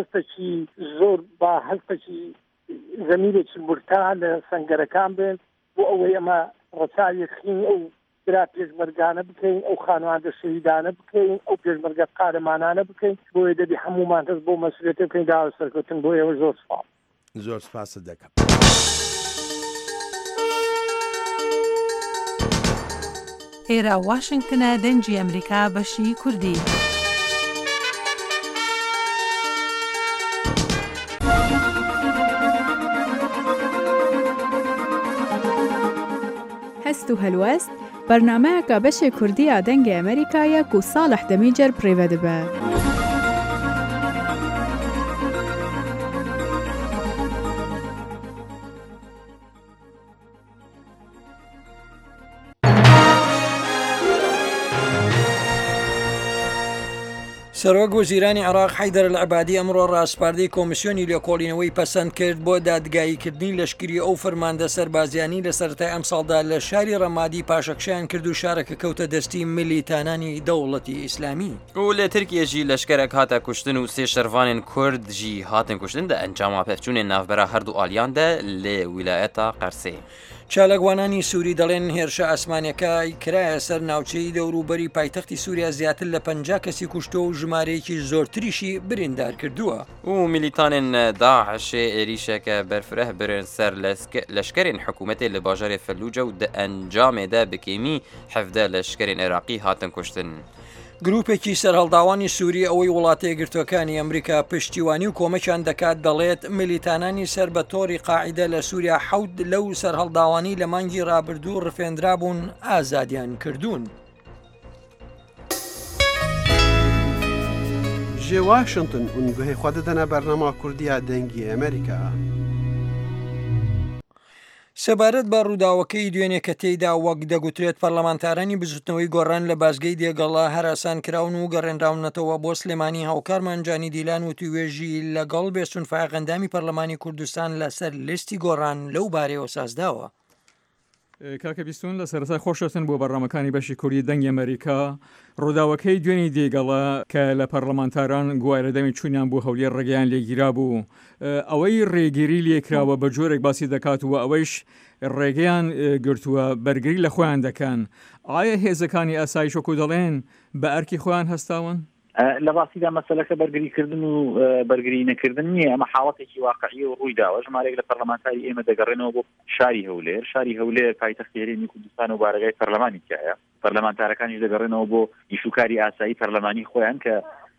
Speaker 4: بە هەستێکی زەمیرێکی مرتا لە سەنگەرەکان بێن بۆ ئەوەی ئەمە ڕەچاوی خین ئەو برا پێشمەرگانە بکەین ئەو خانوادە شەهیدانە بکەین ئەو پێشمەرگە قارەمانانە بکەین بۆیە دەبی هەموومان هەست بۆ مەسئولیەتە بکەین داوای سەرکەوتن بۆ ئێوە
Speaker 14: زۆر سپاست دەکەم.
Speaker 11: ئێرە واشنگتنە دەنگی ئەمریکا بەشی کوردی.
Speaker 7: هەست و هەلوەست بەرنامەیەکە بەشی کوردیە دەنگی ئەمریکایە و ساڵح دەمیجەر پڕێوە دەبە.
Speaker 3: سەرۆک وەزیرانی عێراق حەیدەر العەبادی ئەمڕۆ ڕاستپاردەی کۆمیسیۆنی لێکۆڵینەوەی پەسەند کرد بۆ دادگاییکردنی لەشکری ئەو فەرماندە سەربازیانی لە سەرەتای ئەم ساڵدا لە شاری ڕەمادی پاشەکشیان کرد و شارەکە کەوتە دەستی میلیتانانی دەوڵەتی ئیسلامی.
Speaker 2: و لە ترکیەژی لەشکرێک هاتە کوشتن و سێ شەروانên کورد jî hatin کوشتن دە ئەنجاما پێفچوونên ناوبەرە هەردوو ئالیان دە لێ ویلایەتە قەرسێ.
Speaker 3: چالەگوانانی سووری دەڵێن هێرشە ئاسمانیەکەی کرایە سەر ناوچەی دەوروبەری پایتەختی سووریا زیاتر لە 50 کەسی کوشتۆ و ژمارەیەکی زۆرتریشی بریندار کردووە.
Speaker 2: و میلیتانên داعشê ێریشێکە بەرفرە برن سەر لەشکرên حکوومەتê li bajarê Felluce و di encamê de bi kêmî 17 لەشکرên عێراقی hatin کوشتن.
Speaker 3: گروپێکی سەرهەڵداوانی سووری ئەوەی وڵاتە یەکگرتوەکانی ئەمریکا پشتیوانی و کۆمەکیان دەکات دەڵێت میلیتانانی سەر بە تۆڕی قاعیدە لە سووریا حەوت لەو سەرهەڵداوانی لە مانگی ڕابردوو ڕفێنرا بوون ئازادیان کردوون.
Speaker 15: ji Washington û guhê xwe didine bernama Kurdiya dengî Amerîka.
Speaker 3: سەبارەت بە ڕووداوەکەی دوێنێ کە تێیدا وەک دەگوترێت پەرلەمانتارانی بزوتنەوەی گۆڕان لە بازگەی دێگەڵا هەراسان کراون و گەڕێنراونەتەوە بۆ سلێمانی هاوکارمان جانی دیلان و توێژی لەگەڵ بێسونفای غەندامی پەرلەمانی کوردستان لەسەر لیستی گۆڕان لەو بارەوە سازداوە.
Speaker 16: کاکە بیستون لە سەرەتا خۆشەتن بۆ بەڕامەکانی بەشی کوردی دەنگی ئەمریکا ڕووداوەکەی دوێنی دێگەڵا کە لە پەرلەمانتاران گوایرە دەمی چوونیان بۆ هەولێر ڕێگەیان لێگیرا بوو ئەوەی ڕێگیری لێکراوە بە جۆرێک باسی دەکات و ئەوەیش ڕێگەیان گرتووە بەرگری لە خۆیان دەکەن ئایا هێزەکانی ئاسایش وەکو دەڵێن بە ئەرکی خۆیان هەستاون؟
Speaker 5: لە باسیدا مەسەلەکە بەرگریکردن و بەرگری نەکردن نییە ئەمە حاڵەتێکی واقعی و ڕوویداوە ژمارەیەک لە پەرلەمانتاری ئێمە دەگەڕێنەوە بۆ شاری هەولێر پایتەختی هەرێمی کوردستان و بارگای پەرلەمانی تایە پەرلەمانتارەکانیش دەگەڕێنەوە بۆ ئیشوکاری ئاسایی پەرلەمانی خۆیان کە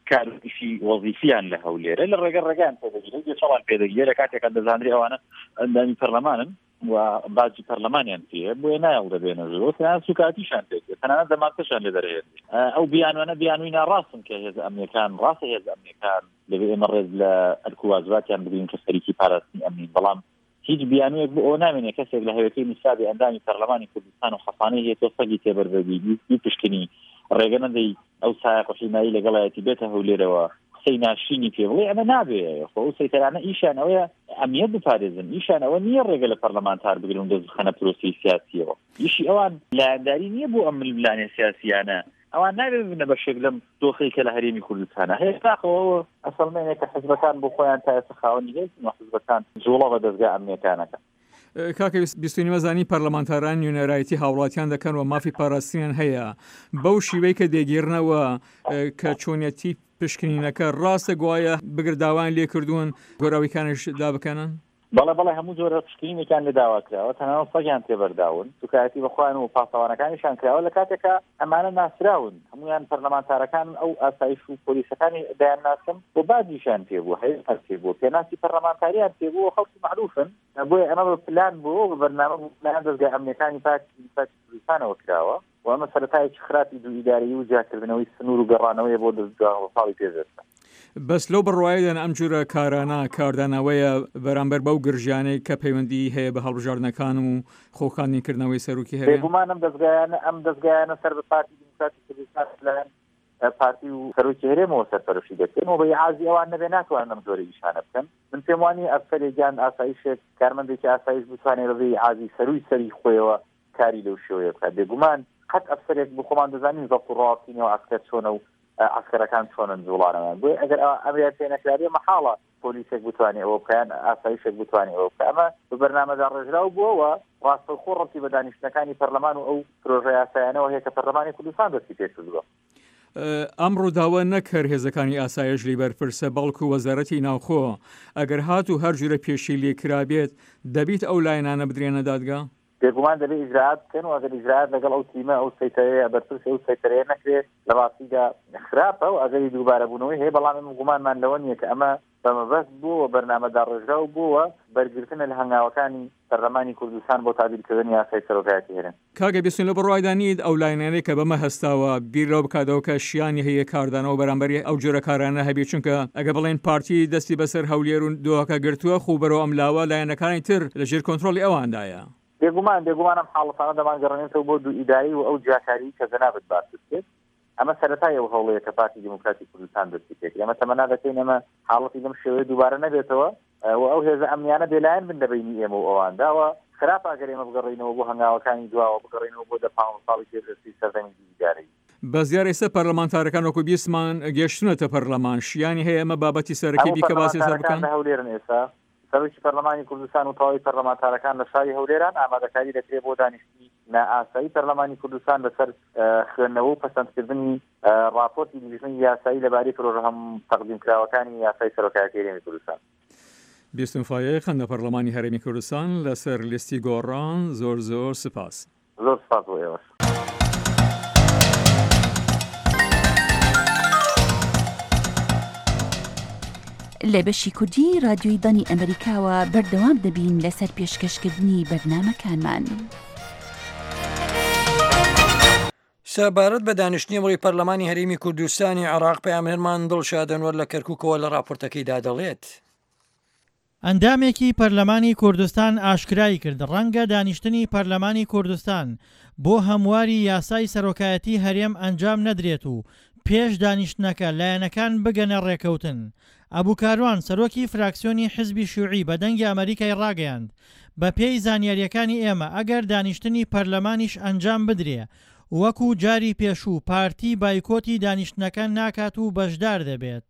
Speaker 5: کارشی وەزیفیان لە هەولێرە لە ڕێگەیان پێدەگیرن پێدەگیرە لە کاتێکە دەزانرێ ئەوانە ئەندامی پەرلەمانن و باجی پەرلەمانیان پێ بۆیە نایڵ دەبێنەوە تەنانەت سوکاتیشان پێ تەنانەت دەمانچەشان لێ دەرێت ئەو بیانوانە بیانووی ناڕاستن کە هێز ئەمنیەکان ڕاستە هێز ئەمنیەکان دەبێ ئێمە ڕێز لە ئەرکوازواتیان بگرین کە خەریکی پاراستنی ئەمنی بەڵام هیچ بیانوویەک بۆ ئەو نامێنێ کەسێک لە هەوێتەی نیسابی ئەندامی پەرلەمانی کوردستان و خەفانەی هێتۆ سەگی تێبەربەبی پشکنی ڕێگە نەدەی ئەو سایە قوشینایی لەگەڵایەتی بێتە هەولێرەوە قسەی ناشینی پێ بڵێ ئەمە نابێ خۆ سەیتەرانە ئیشانەوەیە ئەمیەت بپارێزن ئیشانەوە نییە ڕێگە لە پەرلەمانتار بگرن دەستخەنە پرۆسی سیاسیەوە ئیشی ئەوان لایەنداری نییە بۆ ئەم ململانێ سیاسیانە ئەوان نابێت بنە بەشێک لەم دۆخەی کە لە هەرێمی کوردستانە هێستاخەوە ئەسڵمێنێک کە حزبەکان بۆ خۆیان تا ئێستا خاوەنی هێزن و حزبەکان جوڵە بە دەستگا ئەمنیەکانەکە.
Speaker 16: کاکە بیستونی مەزانی پەرلەمانتاران نوێنەرایەتی هاوڵاتیان دەکەن و مافی پاراستنیان هەیە بەو شیوەی کە دێگیرنەوە کە چۆنیەتی پشکنینەکە ڕاستە گوایە بگرداوان لێکردوون گۆراویەکانش دابکەنن؟
Speaker 5: بەڵێ هەموو جۆرە پشکنینێکیان لێ داوا کراوە تەنانەت سەگیان تێبەرداون سوکایەتی بەخۆیان و پاسەوانەکانیشان کراوە لە کاتێکە ئەمانە ناسراون هەمویان پەرلەمانتارەکان ئەو ئاسایش و پۆلیسەکانی دایان ناسم بۆ بازیشان پێبوو هەیە پێبوو پێناسی پەرلەمانتاریان پێبوو خەڵکی معروفن بۆیە ئەمە بە پلان بوو بە بەرنامە بوو دەستگای ئەمنیەکانی پاکی کوردستانەوە کراوە و ئەمە سەرەتایەکی خراپی دوو ئیدارەیی و جاکردنەوەی سنوور و گەڕانەوەی بۆ دەستگا ساڵی پێشێستا
Speaker 16: بەس لەو بڕواایدان ئەم جورە کارانە کاردانەوەیە بەرامبەر بەو گرژانەی کە پەیوەندی هەیە بە هەڵبژاردنەکان و خۆخانیکردنەوەی سەرروکی هەیە
Speaker 5: بێگومان ئەم دەستگایانە سەر بە پارتی دیموکراتی کوردستان لەلایەن پارتی و سەرروکی هەرێمەوە سەرپەرشتی دەکەن و بە عازی ئەوان نەبێ ناتوانن ئەم جۆرە ئیشانە بکەن من پێم وانی ئەفسەرێکیان ئاسایشێک کارمەندێکی ئاسایش بتوانێت بەبێ عازی سەروی سەری خۆیەوە کاری لەو شێوەیە بکات بێگومان قەت ئەفسەرێک بۆ خۆمان دەزانین زەبط و ڕاستینەوە ئەسکەر چۆنە و عسکەرەکان چۆنن جوڵانەوە بۆ ئەگەر ئەمریات پێ نەکراوێ مەحاڵە پۆلیسێک بتوانێت ئەوە بکەیان ئاسایشێک بتوانێت ئەوە بکە ئەمە بە بەرنامەدا ڕێژراو بووەوە ڕاستەوخۆ ڕەتی بە دانیشتەکانی پەرلەمان و ئەو پرۆژەی ئاسایانەوە هەیە کە پەرلەمانی کوردستان دەستی پێکردووە
Speaker 16: ئەم ڕووداوە نەکرد هێزەکانی ئاسایش لی بەرپرسە بەڵکو وەزارەتی ناوخۆ ئەگەر هات و هەر جورە پێشی لێکرابێت دەبیت ئەو لایەنانە بدرێنە دادگا
Speaker 5: بێگومان دەبێت ئیجرات بکەن و ئەگەر ئیجرات لەگەڵ ئەو تیمە ئەو سەیتەرەیە بەرپرسە ئەو سەیتەرەیە نەکرێت لە باسیدا خراپە و ئەگەری دووبارە بوونەوەی هەیە بەڵام گومانمان لەوە نییە کە ئەمە بەمەبەست بووە بەرنامەدا ڕێژراو بووە بەرگرتنە لە هەنگاوەکانی پەرلەمانی کوردستان بۆ تابیرکردنی یاسای سەرۆکایەتی هەرێم
Speaker 16: کاگە بیستون لە بڕوایدانیت ئەو لاینانەی کە بەمە هەستاوە بیرەوە بکاتەوە کە شیانی هەیە کاردانەوە بەرامبەری ئەو جۆرە کارانە هەبێت چونکە ئەگە بڵێن پارتی دەستی بەسەر هەولێر و دۆکە گرتووە خوو بەرەوە ئەملاوە لایەنەکانی تر لەژێر کۆنتڕۆلی ئەواندایە
Speaker 5: بێگومانم حاڵەتانە دەمانگەڕێنێتەوە بۆ دوو ئیداری و ئەو جاکاری کە جەنابەت باس بکرێت ئەمە سەرەتای ئەو هەوڵەیە کە پارتی دیموکراتی کوردستان دەستی پێ ئەمە تەمەنا دەکەین ئەمە حاڵەتی لەم شێوەیە دووبارە نەبێتەوە و ئەو هێزە ئەمنیانە بێلایەن بن لەبینی ئێمە و ئەواندا خراپ ئەگەر ئێمە بگەڕینەوە بۆ هەنگاوەکانی دواوە بگەڕینەوە بۆ 15 ساڵی پێشەستی سەردەمی دیجارەی
Speaker 16: بە زیارە ئێستا پەرلەمانتارەکان وەکو بیسمان گەشتونەتە پەرلەمان شیانی هەیە ئەمە بابەتی سەرەکی دیکە باسی سەر بکەن
Speaker 5: هەولێرن ئێستا سەرۆکی پەرلەمانی کوردستان و تەواوی پەرلەمانتارەکان لە شاری هەولێران ئامادەکاری دەکرێت بۆ دانیشتنی نائاسایی پەرلەمانی کوردستان لەسەر خوێندنەوە و پەسەندکردنی راپۆرتی دیژنەی یاسایی لەبارەی پرۆژە هەم تەقدیمکراوەکانی یاسای سەرۆکایەتی هەرێمی کوردستان.
Speaker 16: بیستم فایە خەندە پەرلەمانی هەرێمی کوردستان لەسەر لیستی گۆڕان زۆر سپاس.
Speaker 5: زۆر سپاس بۆ ئێوە.
Speaker 17: لە بەشی کوردی رادیۆی دانی ئەمریکاوە بەردەوام دەبین لەسەر پێشکەشکردنی بەرنامەکانمان.
Speaker 3: سەبارەت بە دانیشتنی ئەمڕۆی پەرلەمانی هەرێمی کوردستانی عێراق پەیامهێرمان دڵشادەنوەر لە کەرکووکەوە لە راپۆرتەکەیدا دەڵێت.
Speaker 18: ئەندامێکی پەرلەمانی کوردستان ئاشکرای کرد ڕەنگە دانیشتنی پەرلەمانی کوردستان بۆ هەمواری یاسای سەرۆکایەتی هەرێم ئەنجام نەدرێت و پێش دانیشتنەکە لایەنەکان بگەنە ڕێکەوتن. ئەبوو کاروان سەرۆکی فراکسیۆنی حزبی شیوعی بە دەنگی ئەمریکای ڕاگەیاند بە پێی زانیاریەکانی ئێمە ئەگەر دانیشتنی پەرلەمانیش ئەنجام بدرێ وەکو جاری پێشوو پارتی بایکۆتی دانیشتنەکە ناکات و بەشدار دەبێت.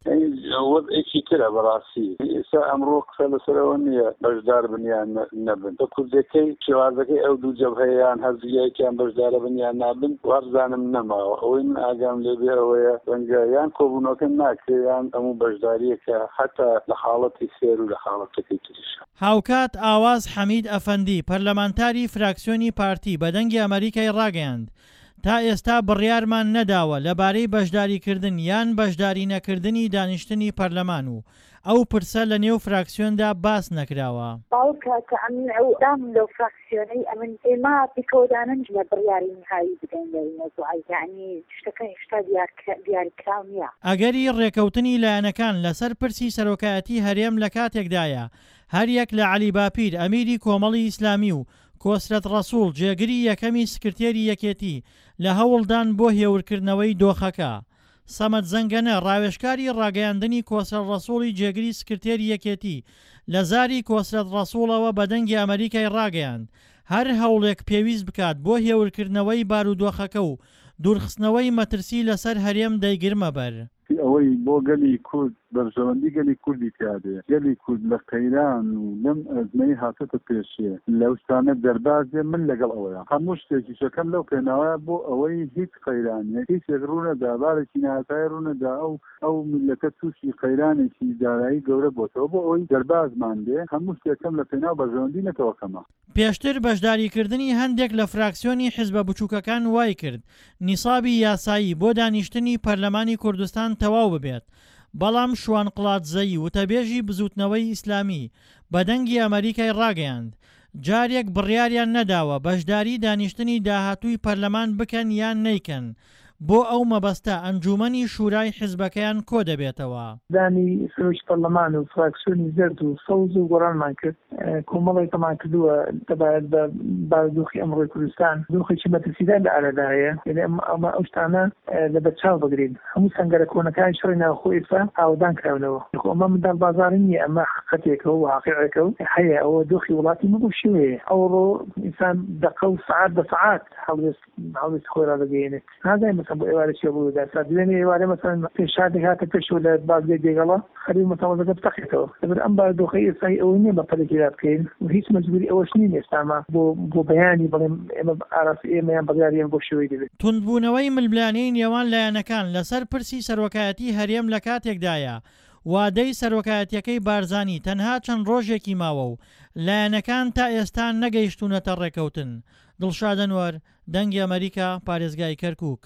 Speaker 19: وەزێکی ترە بەڕاستی ئێستا ئەمڕۆ قسە لەسەرەوە نییە بەشدار بنیان نەبن بە کوردەکەی شێوازەکەی ئەو دوو جەبهەیەیان هەرزیەکیان بەشدارە بنیان نابن وارزانم نەماوە ئەوەی من ئاگام لێبێ ئەوەیە ڕەنگە یان کۆبوونەکە ناکرێیان ئەموو بەشداریەکە حتا لە حاڵەتی سێر و لە حاڵەتەکەی تریش.
Speaker 18: هاوکات ئاواز حەمید ئەفەندی پەرلەمانتاری فراکسیۆنی پارتی بە دەنگی ئەمریکای ڕاگەیاند تا ئێستا بڕیارمان نەداوە لەبارەی بەشداریکردن یان بەشداری نەکردنی دانیشتنی پەرلەمان و ئەو پرسە لە نێو فراکسیۆندا باس نەکراوە.
Speaker 20: باوکە کە ئەمن ئەودام لەو فراکسیۆنەی ئەمن ئێمە پیکەوەدانن لە بڕیاری نهایی بدەین لەوی مەزوعی یعنی شتەکە هێشتا دیاریکراو نییە.
Speaker 18: ئەگەری ڕێکەوتنی لایەنەکان لەسەر پرسی سەرۆکایەتی هەرێم لە کاتێکدایە هەر یەک لە عەلی باپیر ئەمیری کۆمەڵی ئیسلامی و کۆسرەت ڕەسوڵ جێگری یەکەمی سکرتێری یەکێتی لە هەوڵدان بۆ هێورکردنەوەی دۆخەکە. سەمەد زەنگەنە ڕاوێژکاری ڕاگەیاندنی کۆسرەت ڕەسوڵی جێگری سکرتێری یەکێتی لە زاری کۆسرەت ڕەسوڵەوە بە دەنگی ئەمریکای ڕاگەیاند هەر هەوڵێک پێویست بکات بۆ هێورکردنەوەی بارودۆخەکە و دوورخستنەوەی مەترسی لەسەر هەرێم دەیگرمە بەر.
Speaker 21: ئەوەی بۆ گەلی کورد بەرژەوەندی گەلی کوردی پیادێ گەلی کورد لە قەیران و لەم ئەزمەی هاتەتە پێشێ لەو شتانە دەربازێ من لەگەڵ ئەوەیە هەموو شتێکی شەکەم لەو پێناوە بۆ ئەوەی هیچ قەیرانێک هیچ ڕوونەدا بارێکی نهاتای ڕوونەدا ئەو میلەتە تووشی قەیرانێکی دارایی گەورە بۆتەوە بۆ ئەوەی دەربازمان دێ هەموو شتێکم لە پێناو بەرژەوەندی نەتەوەکەمە.
Speaker 18: پێشتر بەشداریکردنی هەندێک لە فراکسیۆنی حیزبە بچووکەکان وای کرد نیسابی یاسایی بۆ دانیشتنی پەرلەمانی کوردستان تەواو ببێت بەڵام شوان قڵاتزەیی وتەبێژی بزوتنەوەی ئیسلامی بە دەنگی ئەمریکای ڕاگەیاند جارێک بڕیاریان نەداوە بەشداری دانیشتنی داهاتووی پەرلەمان بکەن یان نەیکەن بۆ ئەو مەبەستە ئەنجومەنی شورای حیزبەکەیان کۆ دەبێتەوە.
Speaker 22: دانی سەرۆکی پەرلەمان و فراکسیۆنی زەرد و سەوز و گۆڕانمان کرد کۆمەڵێکمان کردووە دەبایەت بە بارودۆخی ئەمڕۆی کوردستان دۆخێکی مەترسیدار لە ئارەدایە یعنی ئەمە ئەو شتانە لە بەرچاو بگرین هەموو سەنگەرە کۆنەکانی شەڕی ناوخۆ ئێستا ئاودان کراونەوە ئەمە منداڵ بازاڕی نییە ئەمە حقیقەتێکە و واقعەکە و هەیە ئەوە دۆخی وڵاتی مەبوو شوێ ئەوڕۆ ئینسان دقە و سعات بە سعات هەڵوێست خۆی ڕادەگەیەنێت نازانم بۆ ئێوارە چێ بوو دەسا دوێنێ ئێوارە مەسەن پێشادێک هاتە پێشەوە لە بازێ دێگەڵە خەریب مەتەوەزەکە بتەقێتەوە لەبەر ئەم بارودۆخەی ئێستای ئەوە نییە بە پەلێکی بکەین و هیچ مەجبوری ئەوەش نین ئێستاما بۆ بەیانی بڵێم ئێمە ئاراسی ئێمەیان بەگاریان بۆ شێوەی دەبێت.
Speaker 18: توندبوونەوەی ململانەی نێوان لایەنەکان لەسەر پرسی سەرۆکایەتی هەرێم لە کاتێکدایە وادەی سەرۆکایەتیەکەی بارزانی تەنها چەند ڕۆژێکی ماوە و لایەنەکان تا ئێستا نەگەیشتونەتە ڕێکەوتن. دڵشادەنوەر دەنگی ئەمریکا پارێزگای کەرکووک.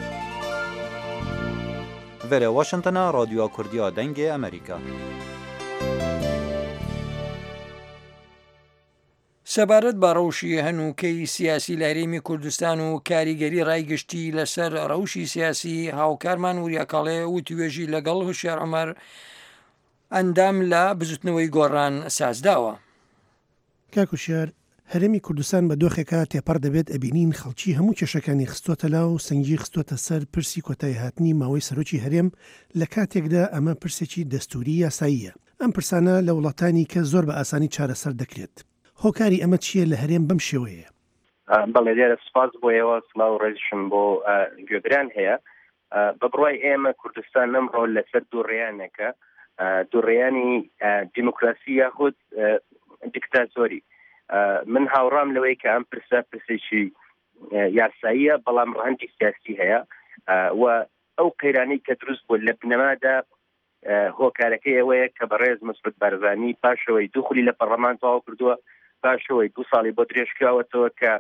Speaker 23: Vere Washingtona Radyoya Kurdiya Dengê Amerîka.
Speaker 3: سەبارەت بە ڕەوشی هەنووکەی سیاسی لە هەرێمی کوردستان و کاریگەری ڕایگەشتی لەسەر ڕەوشی سیاسی هاوکارمان وریاکاڵێ و توێژی لەگەڵ هوشیار عومەر ئەندام لە بزوتنەوەی گۆڕان سازداوە.
Speaker 24: کاکوشیار
Speaker 1: هەرێمی کوردستان بە دۆخێکە تێپەڕ دەبێت ئەبینین خەڵکی هەموو کێشەکانی خستۆتە لاو سنگی خستۆتە سەر پرسی کۆتای هاتنی ماوەی سەرۆکی هەرێم لە کاتێکدا ئەمە پرسێکی دەستوری یاساییە. ئەم پرسانە لە وڵاتانی کە زۆر بە ئاسانی چارەسەر دەکرێت. هۆکاری ئەمە چییە لە هەرێم بەم شێوەیە؟
Speaker 6: بەڵێ دیارە سپاس بۆیەوە سڵاو ڕێژشم بۆ گوێگران هەیە. بە بڕوای ئێمە کوردستان ئەمڕۆ لەسەر دووڕێیانێکە، دووڕێیانی دیموکراسی یاخود دیکتاتۆری. من هاوڕام لەوەی کە ئەم پرسێکی یاساییە بەڵام ڕەهەندی سیاسی هەیە و ئەو قەیرانەی کە دروست بوو لە بنەمادا هۆکارەکەی ئەوەیە کە بەڕێز مسعود بارزانی پاشەوەی دوو خولی لە پەرلەمان تەواو کردووە، پاشەوەی 2 ساڵی بۆ درێژکراوەتەوە کە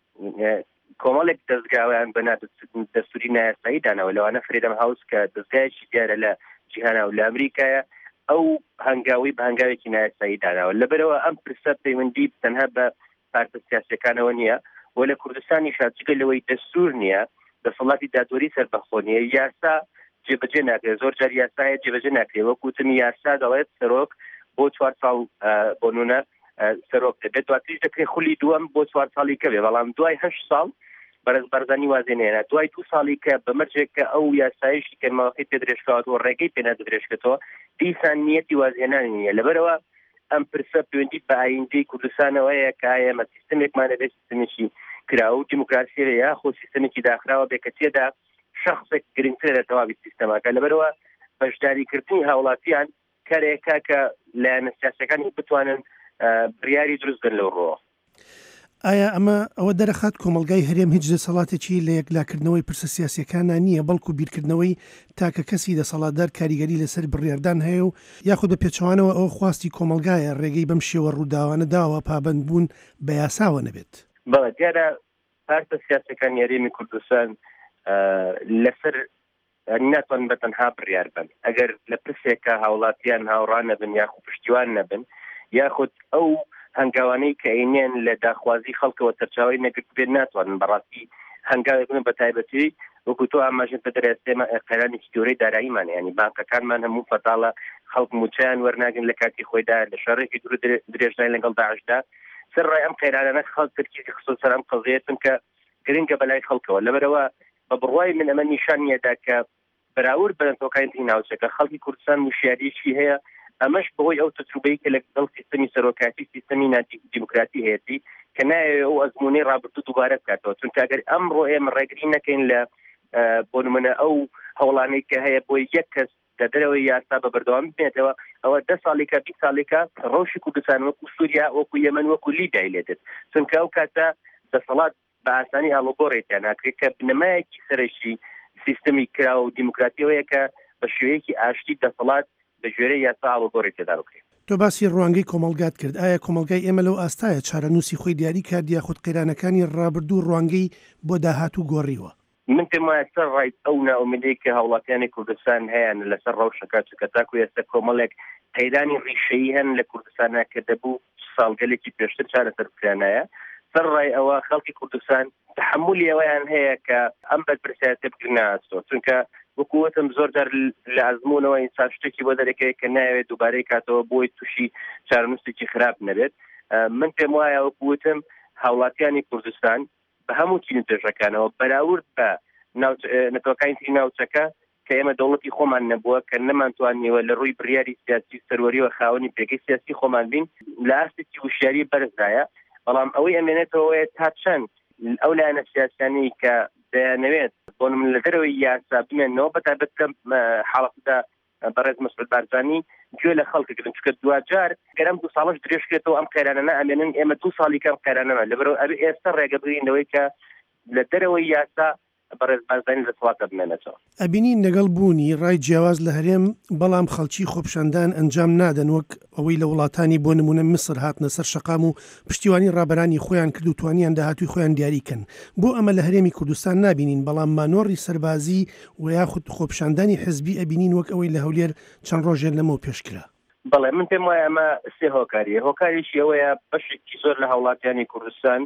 Speaker 6: کۆمەڵێک دەستگاویان بە دەستوری نایاسایی دانەوە لەوانە فریدەم هاوس کە دەستگایەکی دیارە لە جیهانە و لە ئەمریکایە ئەو هەنگاوی بە هەنگاوێکی نایاسایی داناوە. لەبەرەوە ئەم پرسە پەیوەندی تەنها بە پارتە سیاسیەکانەوە نییە و لە کوردستانی شاجگە لەوەی دەستور نییە، دەسەڵاتی دادوەری سەربەخۆ نییە، یاسا جێبەجێ ناکرێت. زۆر جار یاسایە جێبەجێ ناکرێت. وەکوتمی یاسا دەڵێت سەرۆک بۆ 4 ساڵ بۆ نونە سەرۆک دەبێت، دواتریش دەکرێت خولی دووەم بۆ 4 ساڵی کە بێ، بەڵام دوای 8 ساڵ بەرز بەرزانی وازێنێنە دوای 2 ساڵی کە بەمەرجێک کە ئەو یاسایشی کەماوەکەی پێ درێژکەوەوە ڕێگەی پێ نادرێژکێتەوە دیسان نیەتی وازێنانی نییە. لەبەرەوە ئەم پرسە پەیوەندی بە ئایندەی کوردستانەوەیە کە ئێمە سیستمێکمانە بێت سیستمێکی کراوە و دیموکراسیە یا خۆ سیستمێکی داخراوە بێ کە تێدا شخصێک گرنگترە لە تەواوی سیستەمەکە. لەبەرەوە بەشداریکردنی هاوڵاتیان کارێکە کە لایەنە سیاسیەکانی بتوانن بڕیاری دروستن لەو ڕۆ.
Speaker 1: ئایا ئەمە ئەوە دەرەخات کۆمەلگای هەرێم هیچ دەسەڵاتێکی لە یەکلاکردنەوەی پرسە سیاسیەکانە نییە، بەڵکو بیرکردنەوەی تاکە کەسی دەسەڵاتدار کاریگەری لەسەر بڕیاردان هەیە و یاخود بە پێچەوانەوە ئەوە خواستی کۆمەلگایە ڕێگەی بەم شێوە ڕووداوانە داوە پابند بوون بە یاساوە نەبێت.
Speaker 6: بەڵێ دیارە پارتە سیاسیەکان هەرێمی کوردستان لەسەر ناتوان بەتەنها بڕیار بن. ئەگەر لە پرسێکە هاوڵاتیان هاوڕان نەبن یاخود پشتیوان نەبن یاخود ئەو هەنگاوانەی کە عینیان لە داخوازی خەڵکەوە سەرچاوی نەگرت بێت ناتوانن بەڕاستی هەنگاوێک بن بە تایبەتی وەکو تۆ ئاماژن بە دەرێستێمە قەیرانێکی گەورەی داراییمان، ینی بانکەکانمان هەموو فەتاڵە خەڵک موچیان وەرناگرن لە کاتی خۆیدا لە شەڕێکی دوور درێژدای لەگەڵ داعشدا. سەر ڕای ئەم قەیرانانە خەڵک ترکیزی خستۆ سەر ئەم قەزیەتن کە گرنگە بەلای خەڵکەوە. لەبەرەوە بە بڕوای من ئەمە نیشانیەدا کە بەراورد بەن تۆکایەتی ناوچەکە خەڵکی کوردستان وشیاریشی هەیە، ئەمەش بەهۆی ئەو تەجروبەی کە لەگەڵ سیستەمی سەرۆکاتی سیستەمی دیموکراتی هەیەی کە نایەوێت ئەو ئەزموونەی ڕابردوو دووبارە بکاتەوە. چونکە ئەگەر ئەمڕۆ ئێمە ڕێگری نەکەین لە بۆ نمونە ئەو هەوڵانەی کە هەیە بۆی یەک کەس لە دەرەوەی یاسا بە بەردەوام بێتەوە ئەوە 10 ساڵێکە 20 ساڵێکە ڕۆژی کوردستان وەکو سووریا وەکو یەمەن وەکو لیبیای لێدێت، چونکە ئەو کاتە دەسەڵات بە ئاسانی ئاڵوگۆڕێتیان ناکرێت کە بنەمایەکی سەرەکی سیستەمی کراوە و دیموکراتیەوەیە کە بە شێوەیەکی ئاشتی دەسەڵات بە ژێرەی یاسا ئاڵوگۆڕی تێدا بکرێت.
Speaker 1: تۆ باسی ڕوانگەی کۆمەلگات کرد. ئایا کۆمەلگای ئێمە لەو ئاستایە چارەنووسی خۆی دیاری کرد یاخود قەیرانەکانی ڕابردوو ڕوانگەی بۆ داهاتوو گۆڕیوە؟
Speaker 6: من پێم وایە سەر ڕای ئەو ناومێدەی کە هاوڵاتیانی کوردستان هەیەن لەسەر ڕەوشەکە چکە تاکو ئێستا کۆمەڵێک قەیرانی ڕیشەیی هەن لە کوردستانە کە دەبوو ساڵگەلێکی پێشتر چارەسەر بکرانایە. سەر ڕای ئەوە خەڵکی کوردستان تحملی ئەوەیان هەیە کە ئەم بەرپرسیاتە بگرناستۆ، چونکە وەکووتم زۆر جار لە ئەزمونەوە ئینسان شتێکی بۆ دەرەکەی کە ناوێت دووبارەی کاتەوە بۆی تووشی چارەنووسێکی خراپ نەبێت. من پێم وایە وەکووتم هاوڵاتیانی کوردستان بە هەموو چینتێژەکانەوە بەراورد بە نەتەوەکانی ناوچەکە کە ئێمە دەوڵەتی خۆمان نەبووە کە نەمانتوانیوە لە ڕووی بڕیاری سیاسی سەروەریەوە خاوەنی پێگەی سیاسی خۆمان بین لە ئاستێکی وشیاری بەرزدایە. بەڵام ئەوەی ئەمێنێتەوە تا چەند ئەو لایەنە سیاسیانی کە دەیانەوێت بۆ من لە دەرەوەی یاسا بمێنەوە بەتایبەت کە حاڵەتدا بەڕێز مسعود بارزانی گوێ لە خەڵکەکردن، چونکە دوجار گەرم 2 ساڵش درێژکرێتەوە ئەم قەیرانانە ئەمێنن ئێمە 2 ساڵی کەم قەیرانەمە لەبەرەوە ئەبێ ئێستا ڕێگە بگرینەوەی کە لە دەرەوەی یاسا بەڕێز بارزانی دەسەڵاتە بمێنێتەوە.
Speaker 1: ئەبینین لەگەڵ بوونی ڕای جیاواز لە هەرێم بەڵام خەڵکی خۆپشاندان ئەنجام نادەن وەک ئەوەی لە وڵاتانی بۆ نمونە مسر هاتنە سەر شەقام و پشتیوانی ڕابەرانی خۆیان کرد و توانیان داهاتوی خۆیان دیاریکەن. بۆ ئەمە لە هەرێمی کوردستان نابینین، بەڵام مانۆڕی سەربازی و یاخود خۆپشاندانی حزبی ئەبینین وەک ئەوەی لە هەولێر چەند ڕۆژێک لەمەوە پێشکرا.
Speaker 6: بەڵێ من پێم وایە ئەمە سێ هۆکاریە. هۆکاریشی ئەوەیە بەشێکی زۆر لە هاوڵاتیانی کوردستان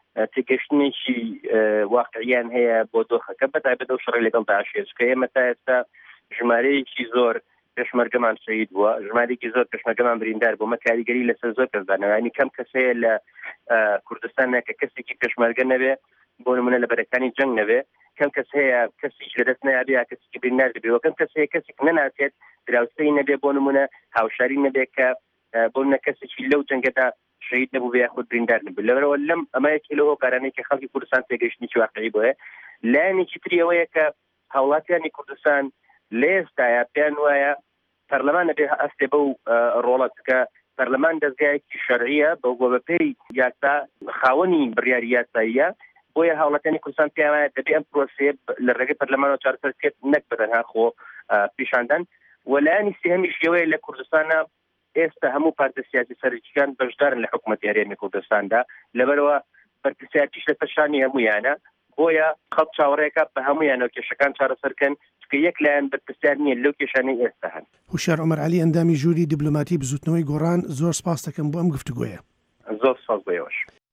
Speaker 6: تێگەشتنێکی واقعیان هەیە بۆ دۆخەکە بەتایبەت ئەو شەڕی لەگەڵ داعشێت کە ئێمە تا ئێستا ژمارەیەکی زۆر پێشمەرگەمان شەهید بووە ژمارێکی زۆر پێشمەرگەمان بریندار بوو مە کاریگەری لەسەر زۆر کەسدانەوەی کەم کەسەیە لە کوردستان کە کەسێکی پێشمەرگە نەبێ بۆ نمونە لە بەرەکانی جەنگ نەبێ کەم کەس هەیە کەسیش لەدەست نایابێ یا کەسێکی بریندار دەبێ و کەم کەس هەیە کەسێک نەناسێت دراوسەی نەبێ بۆ نمونە هاوشاری نەبێ کە بۆ نمونە کەسێکی لەو جەنگەدا شەهید نەبوو بێ خود بریندار نەبێت لەبەرەوە لەم ئەمایەکی لەوە کارانەیەکی خەڵکی کوردستان تێگەیشتنی واقعی بۆیە لایەنێکی تری ئەوەیە کە هاوڵاتیانی کوردستان لە ئێستاە پێیان وایە پەرلەمان نەبێ ئەستێ بەو ڕۆڵەت کە پەرلەمان دەستگایەکی شەرعیە بەو گۆبەپەی یاسا خاوەنی بڕیاری یاساییە بۆیە هاوڵاتیانی کوردستان پێیان وایە دەبێ ئەم پرۆسەیە لە ڕێگەی پەرلەمانەوە چارەسەرکرد نەک بەتەنها خۆ پیشاندان و لایەنی سێهەمیش ئەوەیە لە کوردستانە ئێستا هەموو پارتە سیاسی سەرنجیەکان بەشدارن لە حکوومەتی هەرێمی کوردستاندا لەبەرەوە بەرپرسیارتیش لە پەشانی هەموویانە بۆیە خەڵک چاوەڕێکە بە هەموویانەوە کێشەکان چارەسەرکەن کە یەک لایەن بەرپرسیار نییە لەو کێشانەی ئێستا هەن.
Speaker 1: هوشیار عومەر عەلی ئەندامی ژووری دیبلۆماتی بزوتنەوەی گۆڕان زۆر سپاس دەکەم بۆ ئەم گفتوگۆیە.
Speaker 6: زۆر سپاس بۆیەوەش.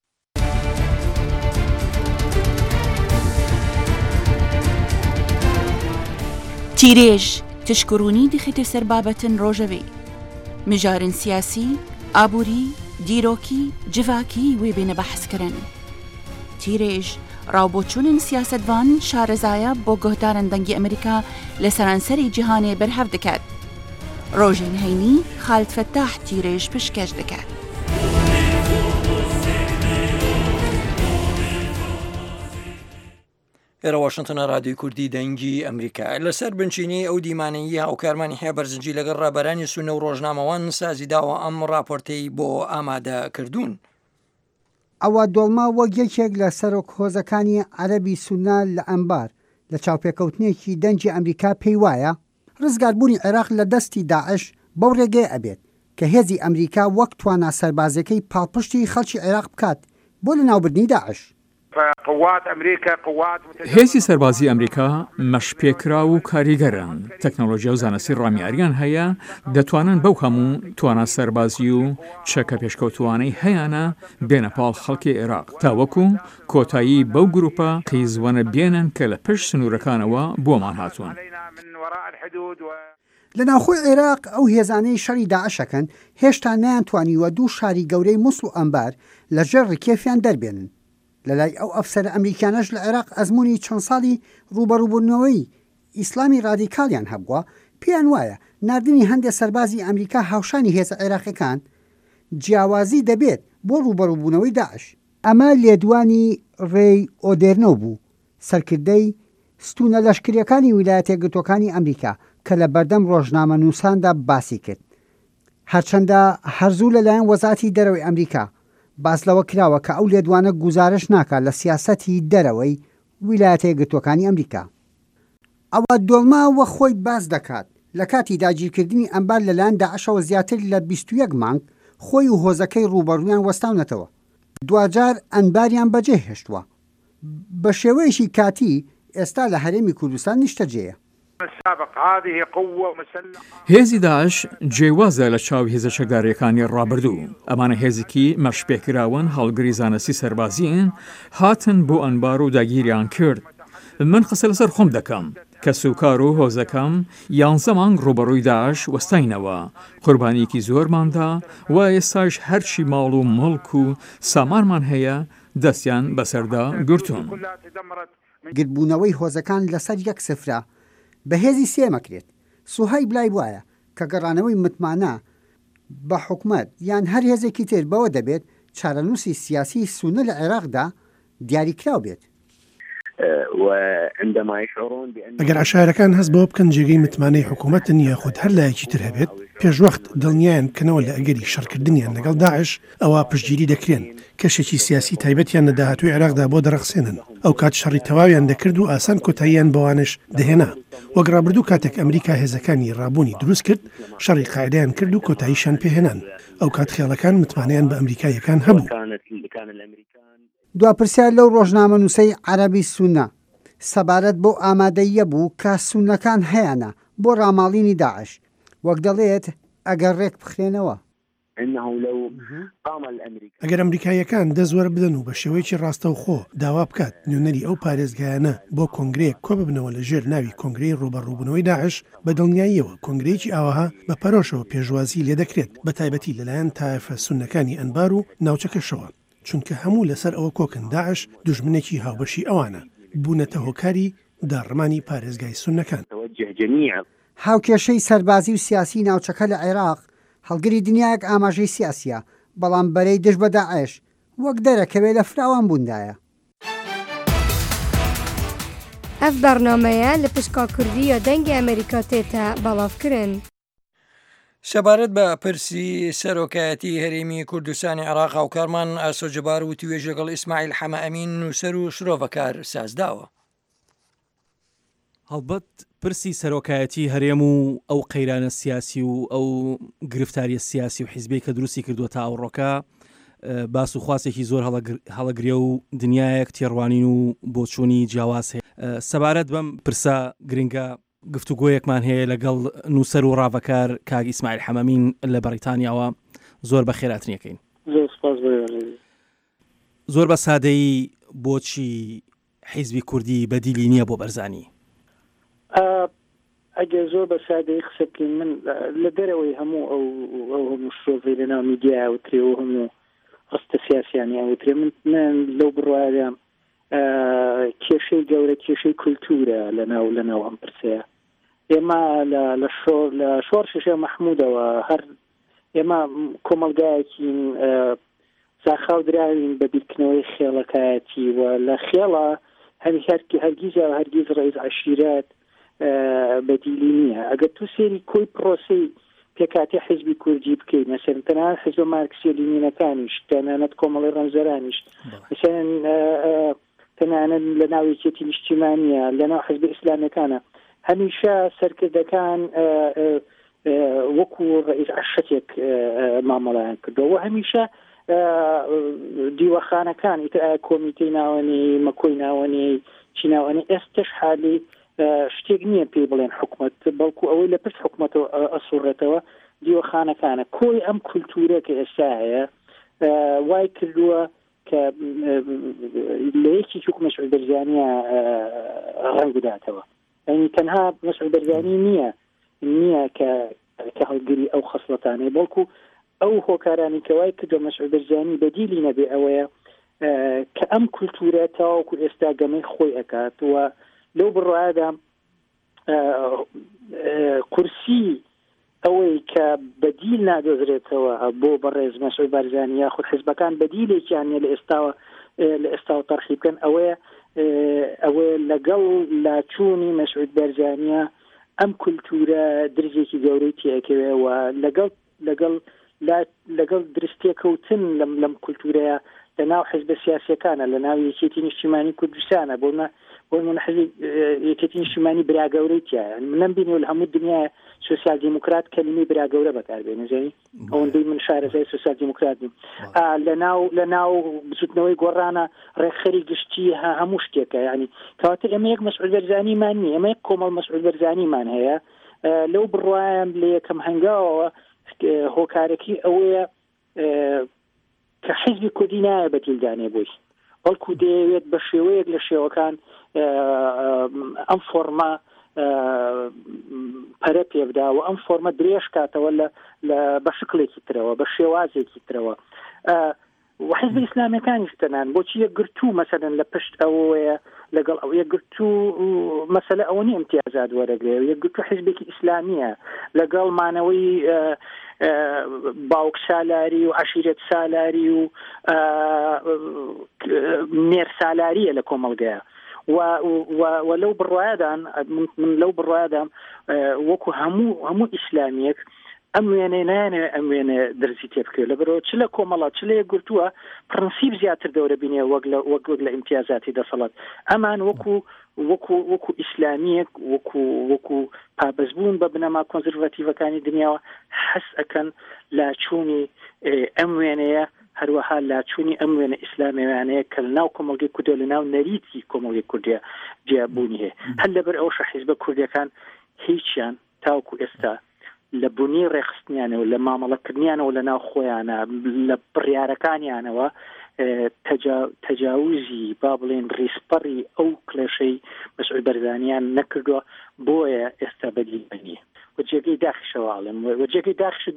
Speaker 17: تیرێژ تشکڕوونی دخێتە سەر بابەتن ڕۆژەوێ مژارن سیاسی ئابووری دیرۆکی جڤاکی وێ بێنە بەحسکردن تیرێژ ڕاوبۆچوونن سیاسەتوان شارەزایە بۆ گۆهدارن دەنگی ئەمریکا لە سەرانسەری جیهانێ بەرهەف دەکات ڕۆژین هەینی خالد فەتاح تیرێژ پشکەش دەکات.
Speaker 3: ئێرە واشنتنە رادیۆی کوردی دەنگی ئەمریکا لەسەر بنچینی ئەو دیمانەیی هاوکارمانی هەیە بەرزنجی لەگەڵ ڕابەرانی سونە و ڕۆژنامەوان سازی داوە ئەم راپۆرتەی بۆ ئامادەکردوون.
Speaker 8: ئەوە دۆڵما وەک یەکێک لە سەرۆک هۆزەکانی عەرەبی سونە لە ئەمبار لە چاوپێکەوتنێکی دەنگی ئەمریکا پێی وایە ڕزگاربوونی عێراق لە دەستی داعش بەو ڕێگەی ئەبێت کە هێزی ئەمریکا وەک توانە سەربازەکەی پاڵپشتی خەڵکی عێراق بکات بۆ لە ناوبردنی داعش.
Speaker 16: هێزی سەربازی ئەمریکا مەشپێکرا و کاریگەرن تەکنۆلۆژیا و زانستی ڕامیاریان هەیە دەتوانن بەو هەموو توانە سەربازی و چەکە پێشکەوتوانەی هەیەە بێنە پاڵ خەڵکی عێراق تاوەکو کۆتایی بەو گروپە قیزوەنە بێنن کە لە پشت سنوورەکانەوە بۆمان هاتوون.
Speaker 8: لە ناوخۆی عێراق ئەو هێزانەی شەڕی داعشەکەن هێشتا نەیانتوانیوە دوو شاری گەورەی موسڵ و ئەمبار لە ژێر ڕکێفیان دەربێنن. لەلای ئەو ئەفسەرە ئەمریکانەش لە عێراق ئەزمموی چەند ساڵی ڕوبەڕووبوونەوەی ئیسلامی ڕادیکالیان هەبووە پێیان وایە نردنی هەندێک سەربازی ئەمریکا هاوشانی هێزە عێراقیەکان جیاوازی دەبێت بۆ ڕوبەڕووبوونەوەی داعش. ئەمە لێدوانی ڕێی ئۆدێرنۆ بوو سەرکردەی ستونە لەشکریەکانی ویلایەتە یەکگرتووەکانی ئەمریکا کە لە بەردەم ڕۆژنامە نووساندا باسی کرد هەرچەندە هەرزوو لەلایەن وەزارەتی دەرەوەی ئەمریکا باس لەوە کراوە کە ئەو لێدوانە گوزارش ناکات لە سیاسەتی دەرەوەی ویلایەتە یەکگرتووەکانی ئەمریکا. ئەوە دۆڵما وە خۆی باس دەکات لە کاتی داگیرکردنی ئەمبار لەلایەن داعشەوە زیاتر لە 21 مانگ خۆی و هۆزەکەی ڕوبەڕوویان وەستاونەتەوە دوجار ئەنباریان بەجێ هێشتووە بە شێوەیەشی کاتی ئێستا لە هەرێمی کوردستان نیشتەجێیە.
Speaker 16: هێزی داعش جێوازە لە چاو هێزە چەکداریەکانی ڕابردوو ئەمانە هێزێکی مەشپێکراون هەڵگری زانستی سەربازیین هاتن بۆ ئەنبار و داگیریان کرد. من قسە لەسەر خۆم دەکەم کە سوکار و هۆزەکەم 11 مانگ ڕوبەڕووی داعش وەستاینەوە قوربانیەکی زۆرماندا و ئێستاش هەرچی ماڵ و مڵک و سامانمان هەیە دەستیان بەسەردا گرتوون.
Speaker 8: گرتبوونەوەی هۆزەکان لەسەر یەک سفرە بەهێزی سێمەکرێت. سوهەی بلای وایە کە گەڕانەوەی متمانە بە حکومەت یان هەر هێزێکی تر بەوە دەبێت چارەنووسی سیاسی سونە لە عێراقدا دیاریکراو بێت.
Speaker 1: ئەگەر عشارەکان هەست بۆ بکەن جێگەی متمانەی حکوومەت نییە خۆت هەر لایەکی تر هەبێت پێشوەخت دڵنیایان بکەنەوە لە ئەگەری شەڕکردنیان لەگەڵ داعش ئەوە پشتگیری دەکرێن کەشێکی سیاسی تایبەتیان لە داهاتووی عێراقدا بۆ دەڕەخسێنن ئەو کات شەڕی تەواویان دەکرد و ئاسان کۆتاییان بەوانش دەهێنا وەک ڕابردوو کاتێک ئەمریکا هێزەکانی ڕابوونی دروست کرد شەڕی قاعدەیان کرد و کۆتاییشان پێهێنان ئەو کات خێڵەکان متمانیان بە ئەمریکایەکان هەبوو.
Speaker 8: دواپرسیار لەو ڕۆژنامە نووسەی عەرەبی سونە سەبارەت بۆ ئامادەیە بوو کە سونەکان هەیەە بۆ ڕاماڵینی داعش وەک دەڵێت ئەگەر ڕێک بخرێنەوە.
Speaker 9: انه لو قام الامريكان
Speaker 1: ئەگەر ئەمریکایەکان دەزوەر بدەن و بە شێوەیەکی ڕاستەوخۆ داوا بکات نوێنەری ئەو پارێزگایانە بۆ کۆنگرەیەک کۆ ببنەوە لە ژێر ناوی کۆنگرەی ڕوبەڕووبوونەوەی داعش بە دڵنیاییەوە کۆنگرەیەکی ئاوەها بە پەرۆشەوە پێشوازی لێ دەکرێت بە تایبەتی لەلایەن تایفە سونەکانی ئەنبار و ناوچەکەشەوە چونکە هەموو لەسەر ئەوە کۆکن داعش دوژمنێکی هاوبەشی ئەوانە بوونەتە هۆکاری داڕمانی پارێزگای سونەکان
Speaker 8: هاوکێشەی سەربازی و سیاسی ناوچەکە لە عێراق هەڵگری دنیایەک ئاماژەی سیاسیە بەڵام بەرەی دژ بە داعش وەک دەرەکەوێ لە فراوان بووندایە.
Speaker 10: ئەف بەرنامەیە لە پشکا کوردی یا دەنگی ئەمریکا تێتە بەڵاوکردن.
Speaker 3: سەبارەت بە پرسی سەرۆکایەتی هەرێمی کوردستانی عێراق هاوکارمان ئاسۆجەبار و توێژ لەگەڵ ئیسماعیل حەمە ئەمین نووسەر و شرۆڤەکار سازداوە.
Speaker 12: هەڵبەت پرسی سەرۆکایەتی هەرێم و ئەو قەیرانە سیاسی و ئەو گرفتاریە سیاسی و حیزبی کە دروستی کردووە تا ئەوڕۆکە باس و خواسێکی زۆر هەڵەگرێ و دنیایەک تێڕوانین و بۆچوونی جیاواز هەیە. سەبارەت بەم پرسە گرنگە گفتوگۆیەکمان هەیە لەگەڵ نووسەر و ڕاوەکار کاک ئیسماعیل حەمەمین لە بەریتانیاوە زۆر بە خێراتنیەکەین. زۆر بە سادەیی بۆچی حیزبی کوردی بەدیلی نییە بۆ بەرزانی؟
Speaker 4: ئەگەر زۆر بە سادەی قسە بکەین من لە دەرەوەی هەموو ئەو هەموو شۆڤی لەناو میدیا وترێەوە هەموو ڕستە سیاسیانی ئەوترێ من لەو بڕوادا کێشەی گەورە کێشەی کولتورە لەناو ئەم پرسەیە. ئێمە لە شۆڕ شێشە مەحموودەوە هەر ئێمە کۆمەلگایەکین زاخاو دراوین بە بیرکردنەوەی خێڵەکایەتی و لە خێڵە هەرگیز ڕێز عەشیرەت بەدیلی نییە. ئەگەر تو سێری کۆی پرۆسی پێکاتی حیزبی کوردی بکەیت مەسەرن تەنانەت حیزب مارکسی لینینەکانیش تەنانەت کۆمەڵی ڕەمزەرانیش مەسەرن تەنانەت لە ناو یەکێتی نیشتیمانیە لە ناو حیزب ئیسلامیەکانە هەمیشە سەرکردەکان وەکو ڕئیس عەشەتێک مامەڵەیان کردەوە هەمیشە دیوەخانەکان کۆمیتەی ناوەنی مەکۆی ناوەنی چی ناوەنی ئێستش حالی شتێک نییە پێی بڵێن حکومت بەڵکو ئەوەی لە پشت حکومەتەوە ئەسوڕێتەوە دیوەخانەکانە کۆی ئەم کولتورە کە ئێستا هەیە وای کردووە کە لە یەکێکی مەسعود بەرزانیە ڕەنگ بداتەوە یعنی تەنها مەسعود بەرزانی نییە کە هەڵگری ئەو خەسڵەتانەی بەڵکو ئەو هۆکارانی کەوای کردو مەسعود بەرزانی بەدیلی نەبێ ئەوەیە کە ئەم کولتورە تاوەکو ئێستا گەمەی خۆی ئەکات و لەو بڕوادا قورسی ئەوەی کە بەدیل نادۆزرێتەوە بۆ بەڕێز مەسعود بەرزانی یاخود حیزبەکان بەدیلێکیانە لە ئێستا تەرخی بکەن ئەوەیە لەگەڵ لاچوونی مەسعود بەرزانیە ئەم کولتورە درزێکی گەورەی تێکەوێەوە لەگەڵ درستێکەوتن لەم کولتورەیە لە ناو حیزب سیاسیەکانە لە ناو یەکێتی نیشتیمانی کوردستانە بۆ من حیزب یەکێتی نیشتیمانی براگەورەی تایە من نەمبینی لە هەموو دنیای سوسیال دیموکرات کەلیمەی براگەورە بەکاربێنێ زەی ئەوەندەی من شارەزای سوسیال دیموکرات بووم لە ناو بچووتنەوەی گۆڕانە ڕێکخەری گشتی هەموو شتێکە یعنی کەواتە ئێمە یەک مەسعود بەرزانیمان نییە ئێمە یەک کۆمەڵ مەسعود بەرزانیمان هەیە لەو بڕوایم لە یەکەم هەنگاوەوە هۆکارێکی ئەوەیە کە حیزبی کوردی نایە بەدیلدانێ بۆی بەڵکو دەیەوێت بە شێوەیەک لە شێوەکان ئەم فۆرمە پەرە پێبدا و ئەم فۆرمە درێژ کاتەوە بە شکلێکی ترەوە بە شێوازێکی ترەوە وحیزب ئیسلامیەکانیش تەنان بۆچی یەکگرتوو مەسەلەن لە پشت ئەوەیە لەگەڵ ئەو یەکگرتوو مەسەلە ئەوە نیە امتیازات وەرەگرێ یەکگرتوو حیزبێکی ئیسلامیە لەگەڵ مانەوەی باوک سالاری و عشیرەت سالاری و نێر سالاریە لە کۆمەڵگەیە و لەو بڕوایدان من لەو بڕوایدام وەکو هەموو ئیسلامیەک ئەم وێنێ نانێ ئەم وێنێ دەرزی تێ بکرێت لە بەرەوە چ لە کۆمەڵات چ لە یەکگرتووە پرەنسیب زیاتر دەورە بینێ وەک لە ئیمتیازاتی دەسەڵات ئەمان وەکو ئیسلامیەک وەکو پابەزبوون بە بنەما کۆنزرواتیڤەکانی دنیاوە حەس ئەکەن لاچوونی ئەم وێنەیە هەروەها لاچوونی ئەم وێنە ئیسلامیانەیە کە ناو کۆمەڵگەی کوردە لە ناو نەریتی کۆمەڵگەی کوردیە جیابوونی هەیە هەر لەبەر ئەوش حیزبە کوردیەکان هیچیان تاوکو ئێستا لە بوونی ڕێخستنیانەوە لە مامەڵەکردنیانەوە لە ناو خۆیانە لە بڕیارەکانیانەوە تەجاوزی با بڵێن ڕیسپەڕی ئەو کلێشەی مەسعود بەرزانیان نەکردووە بۆیە ئێستا بەدیبنیە وەجێگەی داخشەواڵم وەجێگەی داخش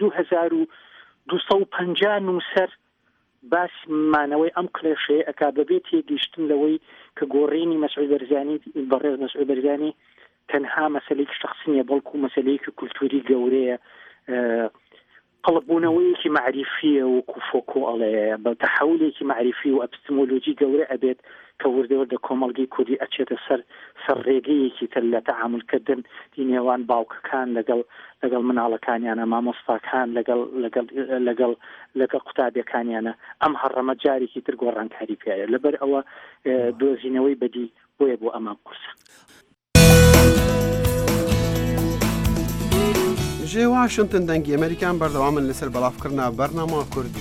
Speaker 4: 2250 نووسەر باسمانەوەی ئەم کلێشەیە ئەکا بەبێت تێگەیشتن لەوەی کە گۆڕینی مەسعود بەرزانی بەڕێز مەسعود بەرزانی تەنها مەسەلەیەکی شخصیە بەڵکو مەسەلەیەکی کولتوری گەورەیە قەڵبوونەوەیەکی معریفیە وەکو فۆکۆ ئەڵەیە بە تەحولێکی معریفی و ئەپستمۆلۆجی گەورە ئەبێت کە وردەوردە کۆمەڵگەی کوردی ئەچێتە سەر ڕێگەیەکی تر لە تەعاملکردن نێوان باوکەکان لەگەڵ مناڵەکانیانە مامۆستاکان لەگەڵ قوتابیەکانیانە ئەم هەڕەمە جارێکی تر گۆڕانکاری پێیە لەبەر ئەوە دۆزینەوەی بەدی بۆیە بۆ ئەمان قورسە
Speaker 15: ژێ واشنتن دەنگی ئەمریکان بەردەوامن لەسەر بەڵافکردنا بەرنامە کوردی.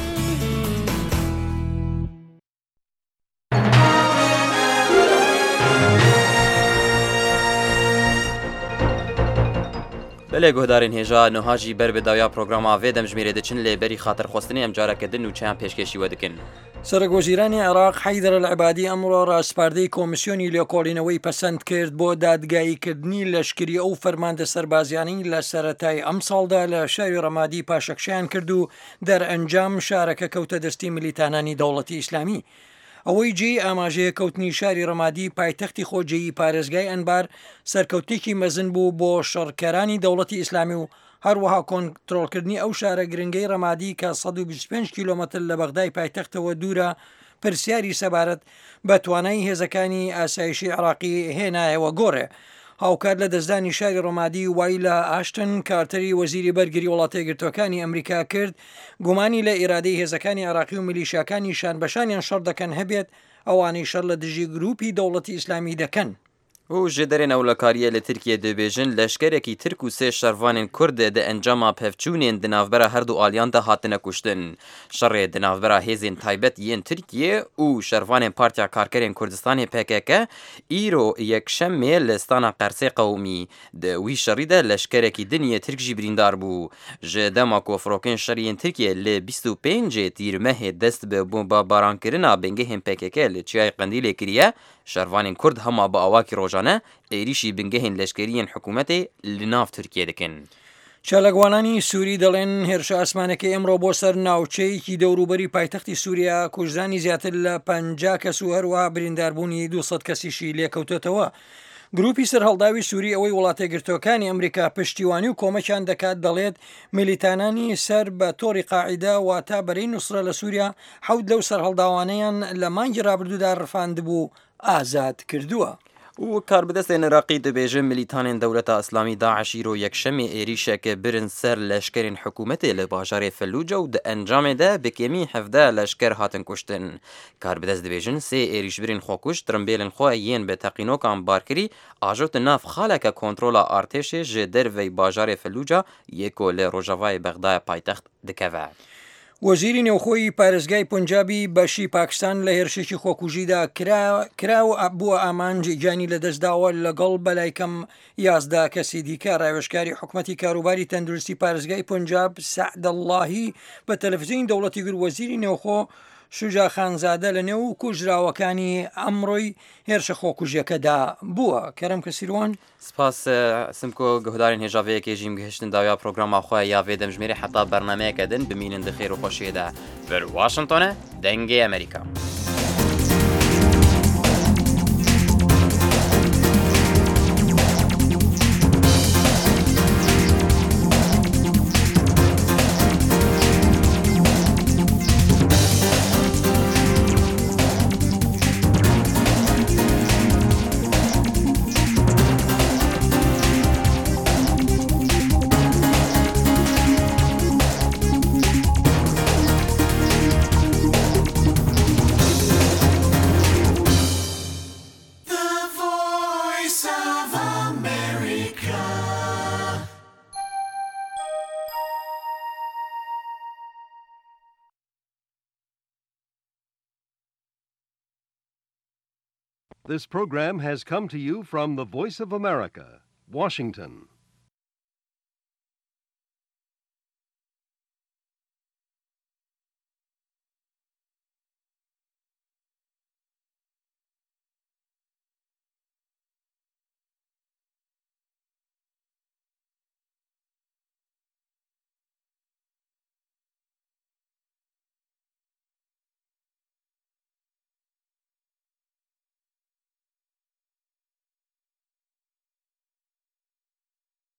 Speaker 2: بەلێ گۆدارین هێژا نۆهاژی بەر بەداویا پرۆگراما vê دەمژمێرێ دەچن لێ بەری خاترخواستنی ئەم جارەکردن و چیان پێشکەشی وە دەکەن.
Speaker 3: سەرۆکوەزیرانی عێراق حەیدەر العیبادی ئەمڕۆ ڕاستپاردەی کۆمیسیۆنی لێکۆڵینەوەی پەسەند کرد بۆ دادگاییکردنی لەشکری ئەو فەرماندە سەربازیانی لە سەرەتای ئەم ساڵدا لە شاری ڕەمادی پاشەکشیان کرد و دەرئەنجام شارەکە کەوتە دەستی ملیتانانی دەوڵەتی ئیسلامی. ئەوەی جێی ئاماژەیە کەوتنی شاری ڕەمادی پایتەختی خۆجێیی پارێزگای ئەنبار سەرکەوتێکی مەزن بوو بۆ شەڕکەرانی دەوڵەتی ئیسلامی و هەروەها کۆنتڕۆڵکردنی ئەو شارە گرنگەی ڕەمادی کە 125 کیلۆمەتر لە بەغدای پایتەختەوە دوورە پرسیاری سەبارەت بە توانای هێزەکانی ئاسایشی عراقی هێنایەوە گۆڕێ. هاوکات لە دەستدانی شاری ڕۆمادی وای لە ئاشتن کارتەری وەزیری بەرگری وڵاتە یەکگرتووەکانی ئەمریکا کرد گومانی لە ئیرادەی هێزەکانی عراقی و میلیشیاکانی شانبەشانیان شەڕ دەکەن هەبێت ئەوانەی شەڕ لە دژی گروپی دەوڵەتی ئیسلامی دەکەن.
Speaker 2: و ژێ دەرێ نەولەکاریە لە ترکیە دەبێژن لەشکرێکی ترک و سێ شەروانên کورد دە ئەنجاما پەفچوونên di navbera herdû aliyan de hatine kuştin. Şerê di navbera hêzên taybet yên Tirkiye û şervanên Partiya Karkerên Kurdistanê PKK îro yekşemê li stana Qersê qewmî di wî şerî de leşkerekî diniyê Tirk jî birîndar bû. Ji dema ku firokên şeriyên Tirkiye li 25 tîrmehê dest bi bombabaranskirina bingehên PKK li Çiyayê Qendîlê kiriye, şervanên Kurd hema bi awakî rojane êrişî bingehên leşkeriyên hikûmetê li nav Tirkiye dikin.
Speaker 3: چالەگوانانی سووری دەڵێن هێرشە ئاسمانەکەی ئەمڕۆ بۆ سەر ناوچەیەکی دەوروبەری پایتەختی سووریا کوژدانی زیاتر لە 50 کەس و هەروەها برینداربوونی 200 کەسیشی لێکەوتێتەوە. گروپی سەر هەڵداوی سووری ئەوەی وڵاتە یەکگرتووەکانی ئەمریکا پشتیوانی و کۆمەکیان دەکات دەڵێت میلیتانانی سەر بە تۆڕی قاعیدا واتە بەرەی نووسرە لە سووریا حەوت لەو سەر هەڵداوانەیان لە مانگی ڕابردوودا ڕفاندبوو ئازاد کردووە.
Speaker 2: و کاربدەستێن عێراقی دەبێژن میلیتانên دەولەتا ئیسلامی داعش îro yekşemê êrişeke birin ser leşkerên hikûmetê li bajarê Felluce û di encamê de bi kêmî 17 leşker hatin kuştin. Karbidest dibêjin sê êrişbirên xwekuş tirimbêlên xwe yên bi teqînokan barkirî ajotin nav xaleke kontrola artêşê ji dervey bajarê Felluce yê ku li Rojavayê Bexdayê paytext dikeve.
Speaker 3: وەزیری نێوخۆی پارێزگای پۆنجابی بەشی پاکستان لە هێرشێکی خۆکوژیدا کراو بووە ئامانجی گیانی لەدەستداوە لەگەڵ بەلایکەم 11 کەسی دیکە. ڕاوێژکاری حکوومەتی کاروباری تەندروستی پارێزگای پۆنجاب سەعدەڵڵاهی بە تەلەڤیزیۆنی دەوڵەتی گر وەزیری نێوخۆ شوجا خانزادە لە نێو کوژراوەکانی ئەمڕۆی هێرشە خۆکوژیەکەدا بووە. کەرەم کەسیروان
Speaker 2: سپاس سمکۆ گهدارین هێژاوەیەکێژیم گەهشتن داویا پرۆگراما خۆی یاوێ دەمژمێری حتا بەرنمەیەکە دن بمینن دخێر و خۆشیێدا بەر واشنگتۆنە دەنگی ئەمریکا.
Speaker 11: This program has come to you from the Voice of America, Washington.